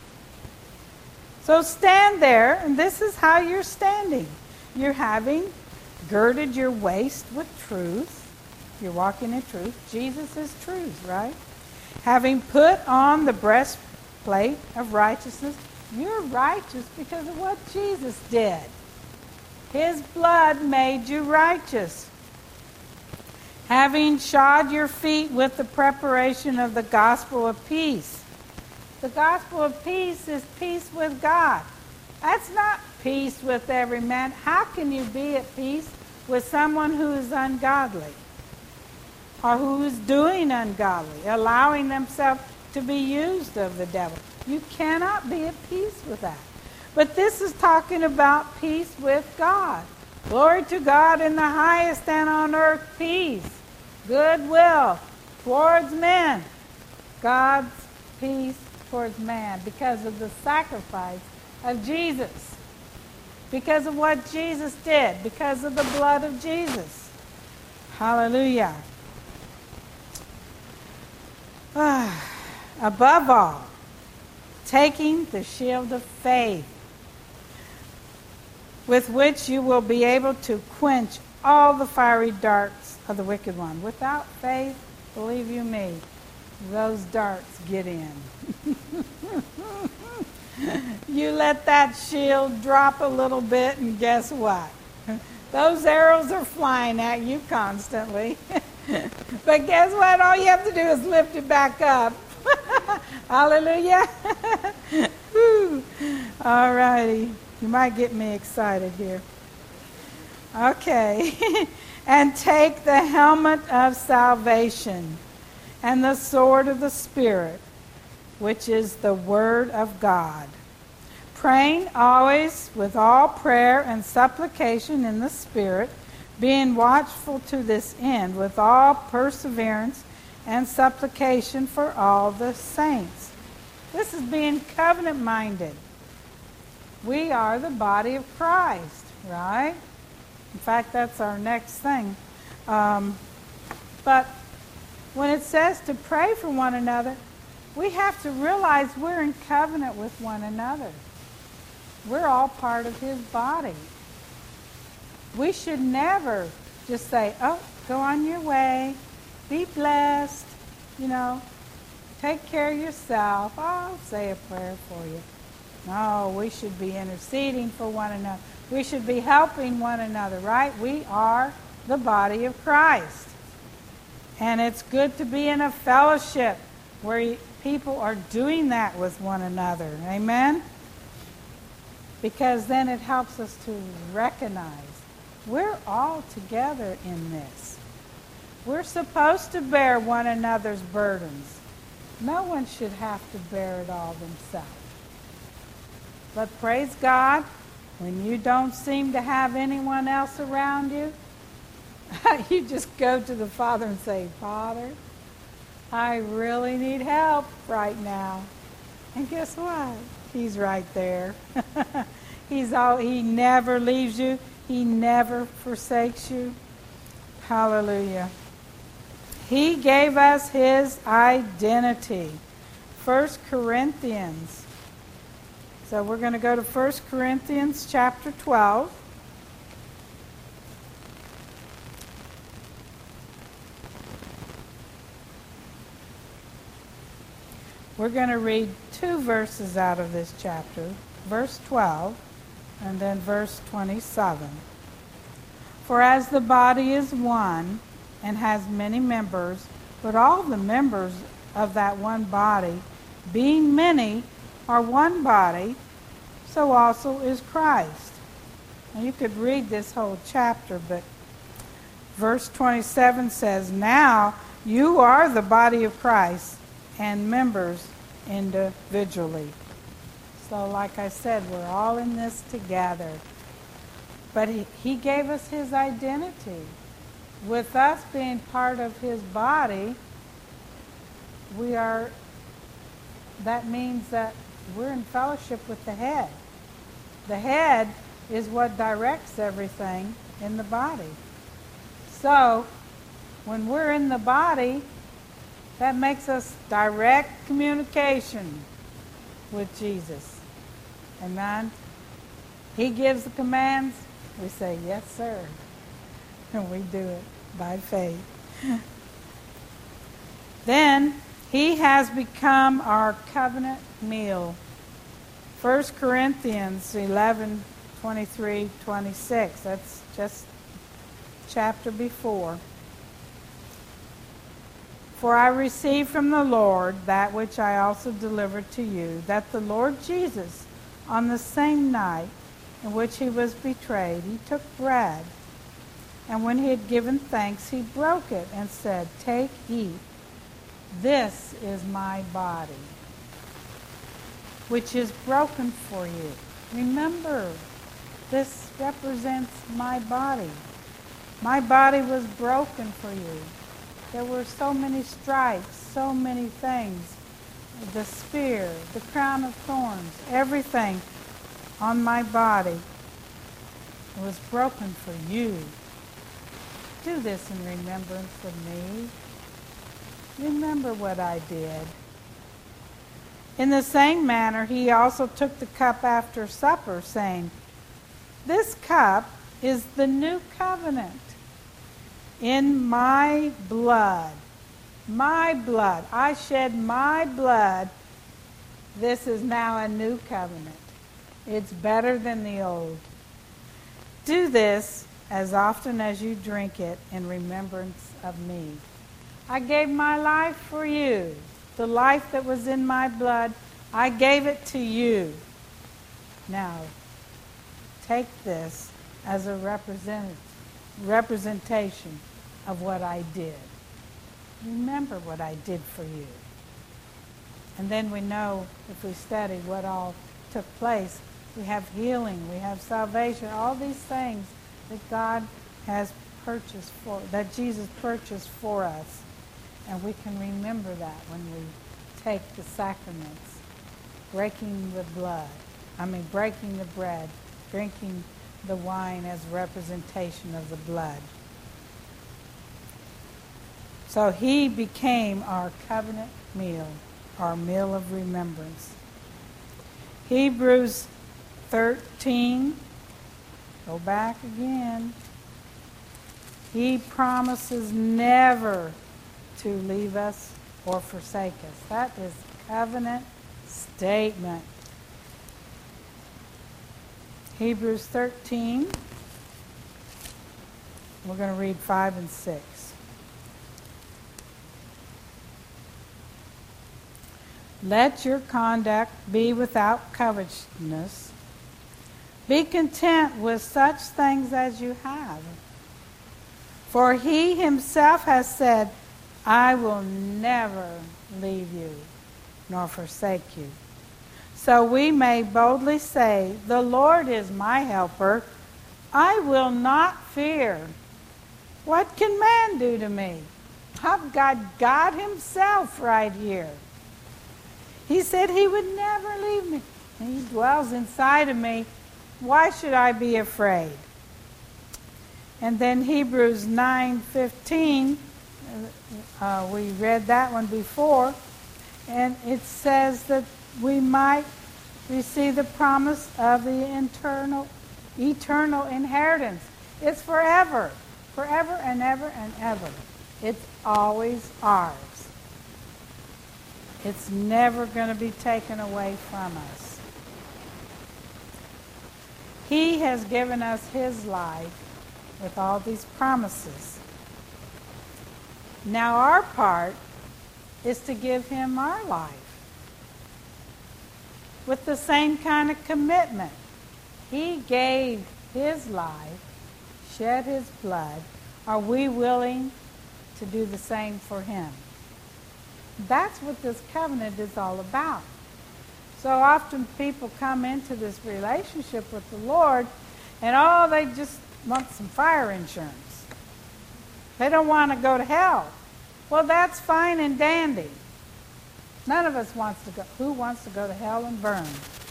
So stand there, and this is how you're standing. You're having girded your waist with truth. You're walking in truth. Jesus is truth, right? Having put on the breastplate of righteousness. You're righteous because of what Jesus did. His blood made you righteous. Having shod your feet with the preparation of the gospel of peace. The gospel of peace is peace with God. That's not peace with every man. How can you be at peace with someone who is ungodly? Or who is doing ungodly, allowing themselves to be used of the devil? You cannot be at peace with that. But this is talking about peace with God. Glory to God in the highest, and on earth peace, goodwill towards men. God's peace towards man because of the sacrifice of Jesus. Because of what Jesus did. Because of the blood of Jesus. Hallelujah. Ah, above all, taking the shield of faith, with which you will be able to quench all the fiery darts of the wicked one. Without faith, believe you me, those darts get in. You let that shield drop a little bit, and guess what? Those arrows are flying at you constantly. But guess what? All you have to do is lift it back up. Hallelujah. All righty. You might get me excited here. Okay. And take the helmet of salvation and the sword of the Spirit, which is the word of God. Praying always with all prayer and supplication in the Spirit, being watchful to this end with all perseverance and supplication for all the saints. This is being covenant-minded. We are the body of Christ, right? In fact, that's our next thing. Um, but when it says to pray for one another, we have to realize we're in covenant with one another. We're all part of his body. We should never just say, oh, go on your way, be blessed, you know, take care of yourself. I'll say a prayer for you. No, we should be interceding for one another. We should be helping one another, right? We are the body of Christ. And it's good to be in a fellowship where people are doing that with one another. Amen? Because then it helps us to recognize we're all together in this. We're supposed to bear one another's burdens. No one should have to bear it all themselves. But praise God, when you don't seem to have anyone else around you, you just go to the Father and say, Father, I really need help right now. And guess what? He's right there. He's all, he never leaves you. He never forsakes you. Hallelujah. He gave us his identity. First Corinthians. So we're going to go to First Corinthians chapter twelve. We're going to read two verses out of this chapter, verse twelve and then verse twenty-seven. For as the body is one and has many members, but all the members of that one body, being many, are one body, so also is Christ. Now you could read this whole chapter, but verse twenty-seven says, now you are the body of Christ and members individually. So like I said, we're all in this together. But he, he gave us his identity. With us being part of his body, we are, that means that we're in fellowship with the head. The head is what directs everything in the body. So, when we're in the body, that makes us direct communication with Jesus. Amen? He gives the commands, we say, yes, sir. And we do it by faith. Then, he has become our covenant meal. First Corinthians eleven, twenty-three, twenty-six. That's just chapter before. For I received from the Lord that which I also delivered to you, that the Lord Jesus, on the same night in which he was betrayed, he took bread. And when he had given thanks, he broke it and said, take, eat. This is my body, which is broken for you. Remember, this represents my body. My body was broken for you. There were so many stripes, so many things. The spear, the crown of thorns, everything on my body was broken for you. Do this in remembrance of me. Remember what I did. In the same manner, he also took the cup after supper, saying, this cup is the new covenant in my blood. My blood. I shed my blood. This is now a new covenant. It's better than the old. Do this as often as you drink it in remembrance of me. I gave my life for you. The life that was in my blood, I gave it to you. Now, take this as a represent, representation of what I did. Remember what I did for you. And then we know, if we study what all took place, we have healing, we have salvation, all these things that God has purchased for, that Jesus purchased for us. And we can remember that when we take the sacraments, breaking the blood. I mean, breaking the bread, drinking the wine as representation of the blood. So he became our covenant meal, our meal of remembrance. Hebrews thirteen, go back again. He promises never to leave us or forsake us. That is a covenant statement. Hebrews thirteen, we're going to read five and six. Let your conduct be without covetousness. Be content with such things as you have. For he himself has said, I will never leave you nor forsake you. So we may boldly say, the Lord is my helper. I will not fear. What can man do to me? I've got God himself right here. He said he would never leave me. And he dwells inside of me. Why should I be afraid? And then Hebrews nine fifteen, uh, we read that one before, and it says that we might receive the promise of the eternal, eternal inheritance. It's forever, forever and ever and ever. It's always ours. It's never going to be taken away from us. He has given us his life with all these promises. Now our part is to give him our life with the same kind of commitment. He gave his life, shed his blood. Are we willing to do the same for him? That's what this covenant is all about. So often people come into this relationship with the Lord and oh, they just want some fire insurance. They don't want to go to hell. Well, that's fine and dandy. None of us wants to go. Who wants to go to hell and burn?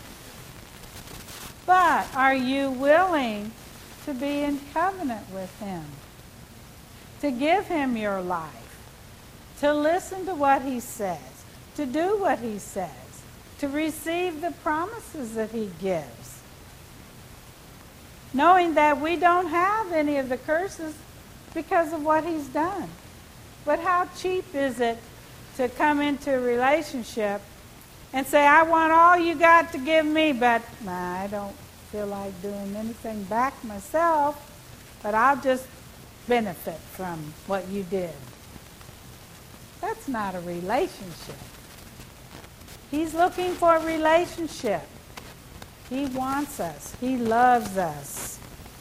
But are you willing to be in covenant with him? To give him your life? To listen to what he says? To do what he says? To receive the promises that he gives? Knowing that we don't have any of the curses because of what he's done. But how cheap is it to come into a relationship and say, I want all you got to give me, but nah, I don't feel like doing anything back myself, but I'll just benefit from what you did. That's not a relationship. He's looking for a relationship. He wants us. He loves us.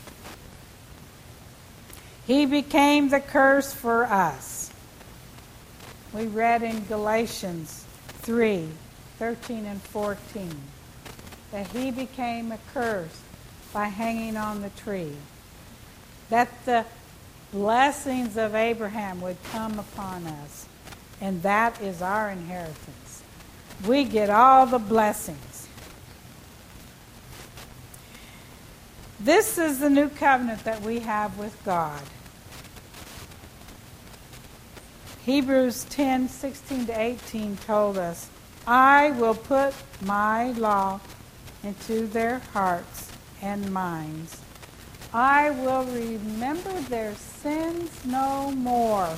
He became the curse for us. We read in Galatians three, thirteen and fourteen, that he became a curse by hanging on the tree. That the blessings of Abraham would come upon us. And that is our inheritance. We get all the blessings. This is the new covenant that we have with God. Hebrews ten, sixteen to eighteen told us, I will put my law into their hearts and minds. I will remember their sins no more.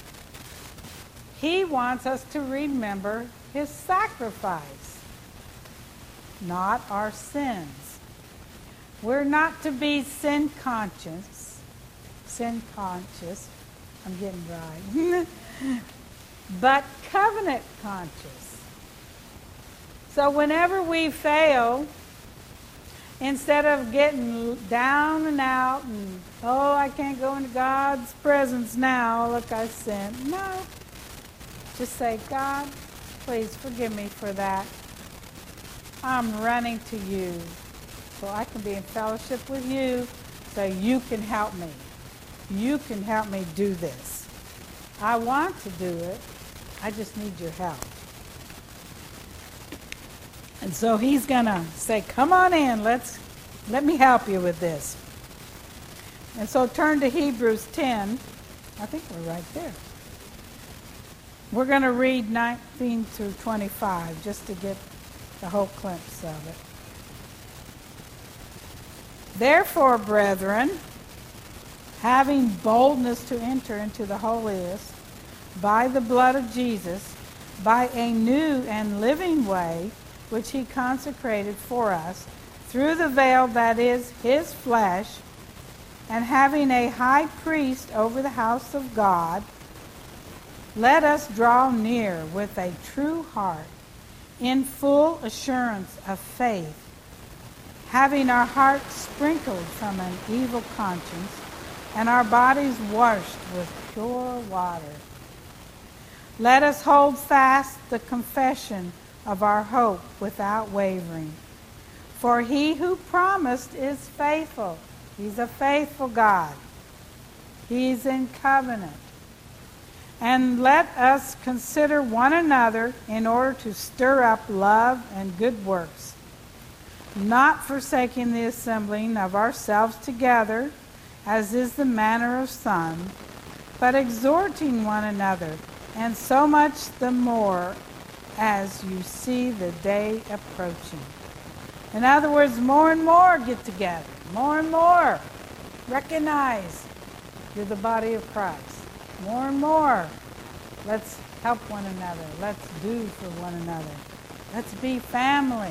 He wants us to remember his sacrifice, not our sins. We're not to be sin conscious, sin conscious, I'm getting dry, but covenant conscious. So whenever we fail, instead of getting down and out and, oh, I can't go into God's presence now, look, I sinned. No. Just say, God, please forgive me for that. I'm running to you so I can be in fellowship with you so you can help me. You can help me do this. I want to do it. I just need your help. And so he's going to say, come on in, let's let me help you with this. And so turn to Hebrews ten. I think we're right there. We're going to read nineteen through twenty-five just to get the whole glimpse of it. Therefore, brethren, having boldness to enter into the holiest by the blood of Jesus, by a new and living way, which he consecrated for us, through the veil that is his flesh, and having a high priest over the house of God, let us draw near with a true heart, in full assurance of faith, having our hearts sprinkled from an evil conscience, and our bodies washed with pure water. Let us hold fast the confession of our hope without wavering. For he who promised is faithful. He's a faithful God. He's in covenant. And let us consider one another in order to stir up love and good works, not forsaking the assembling of ourselves together, as is the manner of some, but exhorting one another, and so much the more as you see the day approaching. In other words, more and more get together. More and more recognize you're the body of Christ. More and more, let's help one another. Let's do for one another. Let's be family.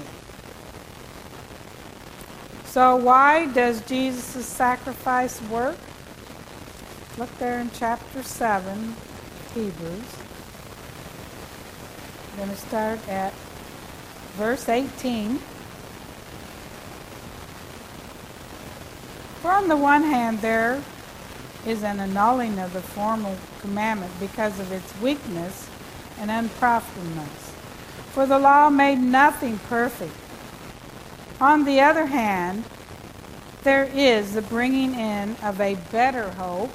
So why does Jesus' sacrifice work? Look there in chapter seven, Hebrews. I'm going to start at verse eighteen. For on the one hand, there is an annulling of the formal commandment because of its weakness and unprofitableness. For the law made nothing perfect. On the other hand, there is the bringing in of a better hope,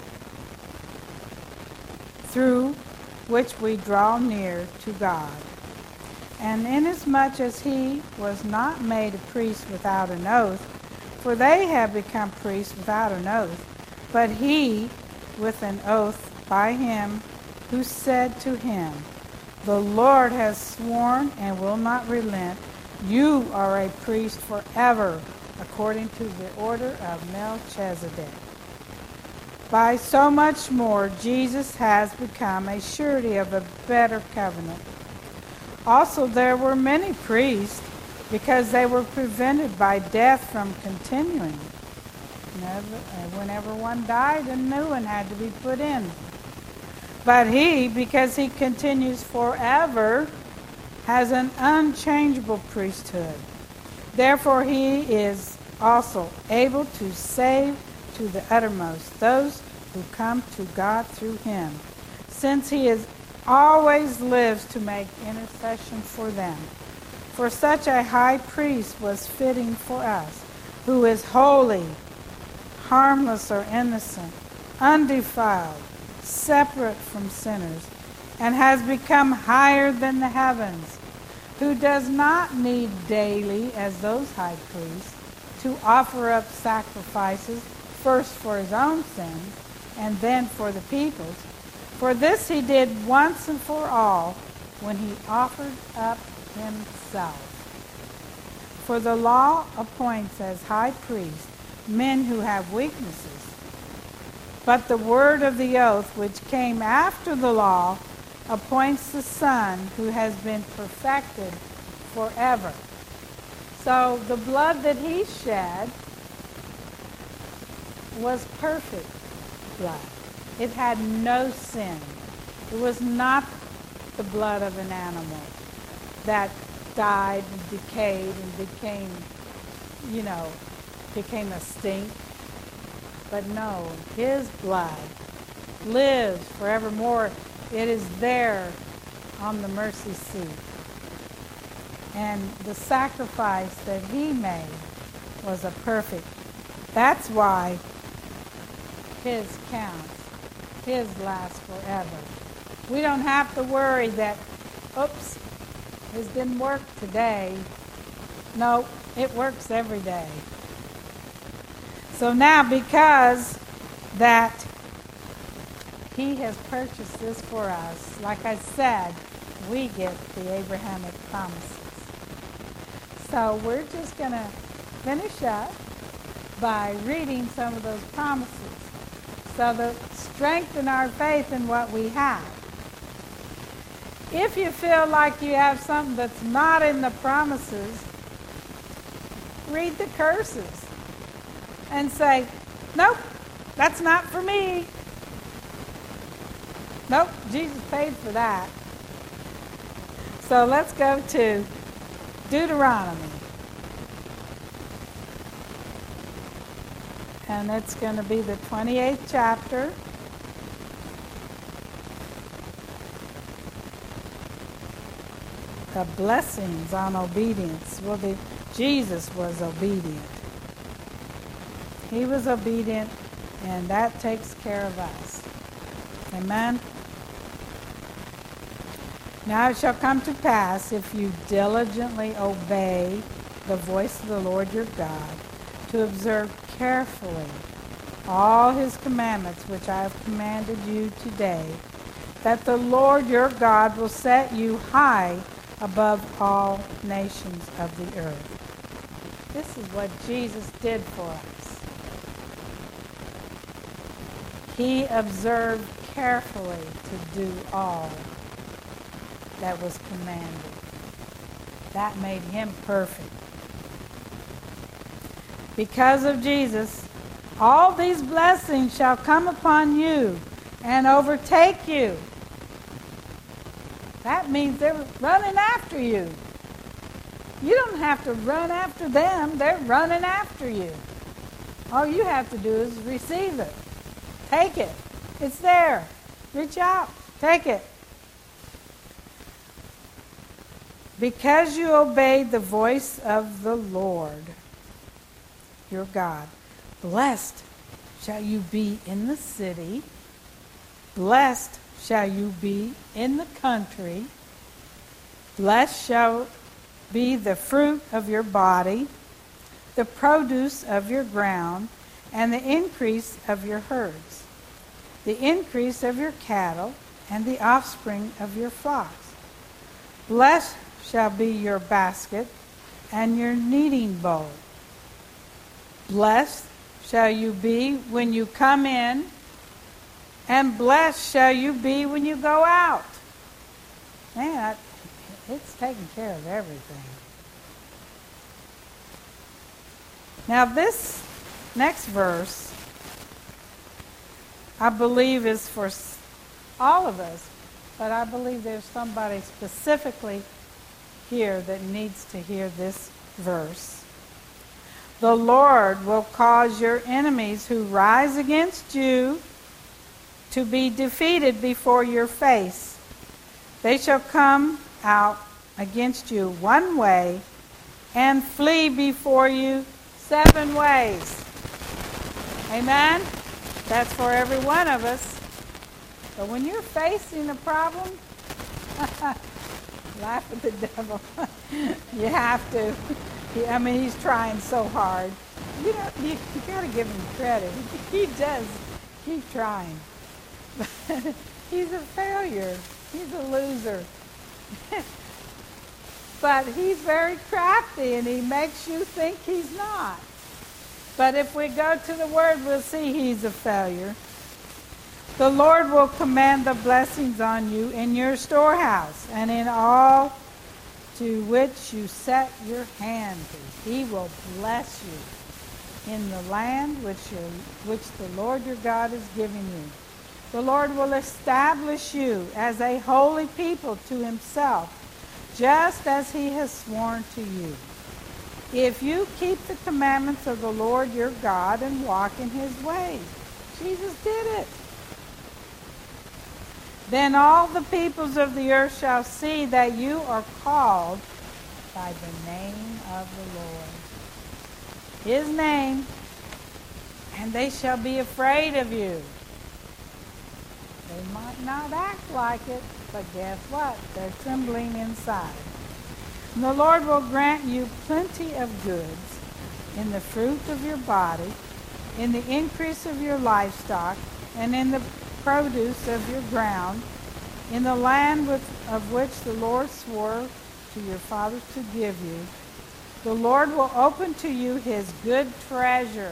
through which we draw near to God. And inasmuch as he was not made a priest without an oath, for they have become priests without an oath, but he with an oath by him who said to him, the Lord has sworn and will not relent, you are a priest forever, according to the order of Melchizedek. By so much more, Jesus has become a surety of a better covenant. Also, there were many priests, because they were prevented by death from continuing. Never, whenever one died, a new one had to be put in. But he, because he continues forever, has an unchangeable priesthood. Therefore he is also able to save to the uttermost those who come to God through him, since he is always lives to make intercession for them. For such a high priest was fitting for us, who is holy, harmless or innocent, undefiled, separate from sinners, and has become higher than the heavens, who does not need daily, as those high priests, to offer up sacrifices, first for his own sins, and then for the people's. For this he did once and for all, when he offered up himself. For the law appoints as high priests men who have weaknesses. But the word of the oath, which came after the law, appoints the Son who has been perfected forever. So the blood that he shed was perfect blood. It had no sin. It was not the blood of an animal that died and decayed and became, you know, became a stink. But no, his blood lives forevermore. It is there on the mercy seat. And the sacrifice that he made was a perfect. That's why his counts. His lasts forever. We don't have to worry that, oops, this didn't work today. No, it works every day. So now, because that he has purchased this for us, like I said, we get the Abrahamic promises. So we're just going to finish up by reading some of those promises so that strengthen our faith in what we have. If you feel like you have something that's not in the promises, read the curses and say, nope, that's not for me. Nope, Jesus paid for that. So let's go to Deuteronomy. And it's going to be the twenty-eighth chapter. The blessings on obedience. Well, the, Jesus was obedient. He was obedient, and that takes care of us. Amen? Now it shall come to pass, if you diligently obey the voice of the Lord your God, to observe carefully all his commandments which I have commanded you today, that the Lord your God will set you high above all nations of the earth. This is what Jesus did for us. He observed carefully to do all that was commanded. That made him perfect. Because of Jesus, all these blessings shall come upon you and overtake you. That means they're running after you. You don't have to run after them. They're running after you. All you have to do is receive it. Take it. It's there. Reach out. Take it. Because you obeyed the voice of the Lord, your God, blessed shall you be in the city. Blessed shall you be in the country. Blessed shall be the fruit of your body, the produce of your ground, and the increase of your herds, the increase of your cattle, and the offspring of your flocks. Blessed shall be your basket and your kneading bowl. Blessed shall you be when you come in, and blessed shall you be when you go out. Man, it's taking care of everything. Now this next verse, I believe, is for all of us, but I believe there's somebody specifically here that needs to hear this verse. The Lord will cause your enemies who rise against you to be defeated before your face. They shall come out against you one way and flee before you seven ways. Amen? That's for every one of us. But when you're facing a problem, laugh at the devil. You have to. I mean, he's trying so hard. You know, you, you got to give him credit. He does keep trying. He's a failure. He's a loser. But he's very crafty, and he makes you think he's not. But if we go to the Word, we'll see he's a failure. The Lord will command the blessings on you in your storehouse and in all to which you set your hand to. He will bless you in the land which, which the Lord your God is giving you. The Lord will establish you as a holy people to himself, just as he has sworn to you. If you keep the commandments of the Lord your God and walk in his ways. Jesus did it. Then all the peoples of the earth shall see that you are called by the name of the Lord, his name, and they shall be afraid of you. They might not act like it, but guess what? They're trembling inside. And the Lord will grant you plenty of goods in the fruit of your body, in the increase of your livestock, and in the produce of your ground, in the land with, of which the Lord swore to your fathers to give you. The Lord will open to you his good treasure,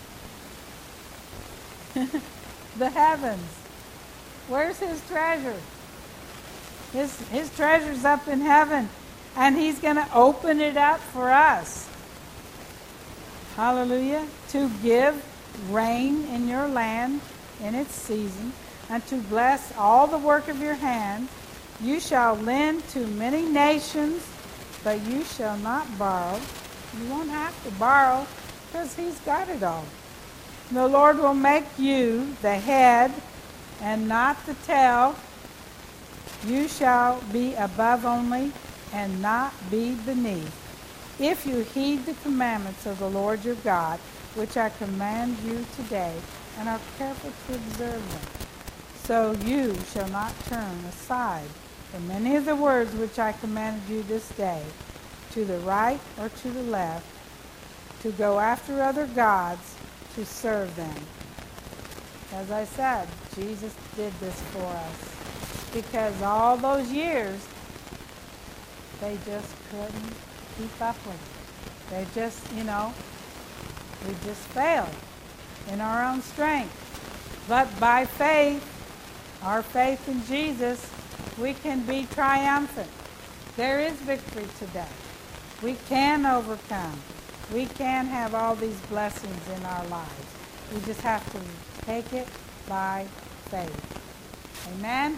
the heavens. Where's his treasure? His, his treasure's up in heaven, and he's going to open it up for us. Hallelujah. To give rain in your land in its season, and to bless all the work of your hand. You shall lend to many nations, but you shall not borrow. You won't have to borrow because he's got it all. The Lord will make you the head and not the tail. You shall be above only and not be beneath, if you heed the commandments of the Lord your God, which I command you today, and are careful to observe them. So you shall not turn aside from any of the words which I commanded you this day, to the right or to the left, to go after other gods, to serve them. As I said, Jesus did this for us, because all those years, they just couldn't keep up with it. They just, you know, we just failed in our own strength. But by faith, our faith in Jesus, we can be triumphant. There is victory today. We can overcome. We can have all these blessings in our lives. We just have to take it by faith. Amen?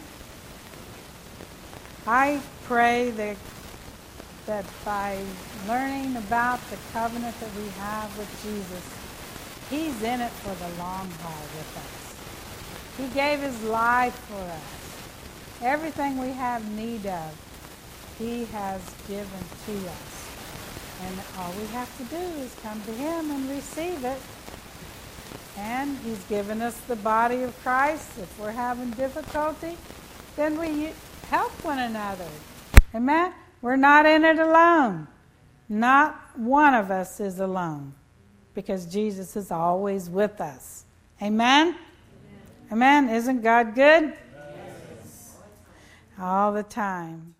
I pray that, that by learning about the covenant that we have with Jesus, he's in it for the long haul with us. He gave his life for us. Everything we have need of, he has given to us. And all we have to do is come to him and receive it. And he's given us the body of Christ. If we're having difficulty, then we help one another. Amen? We're not in it alone. Not one of us is alone, because Jesus is always with us. Amen? Amen. Amen. Isn't God good? Yes. All the time.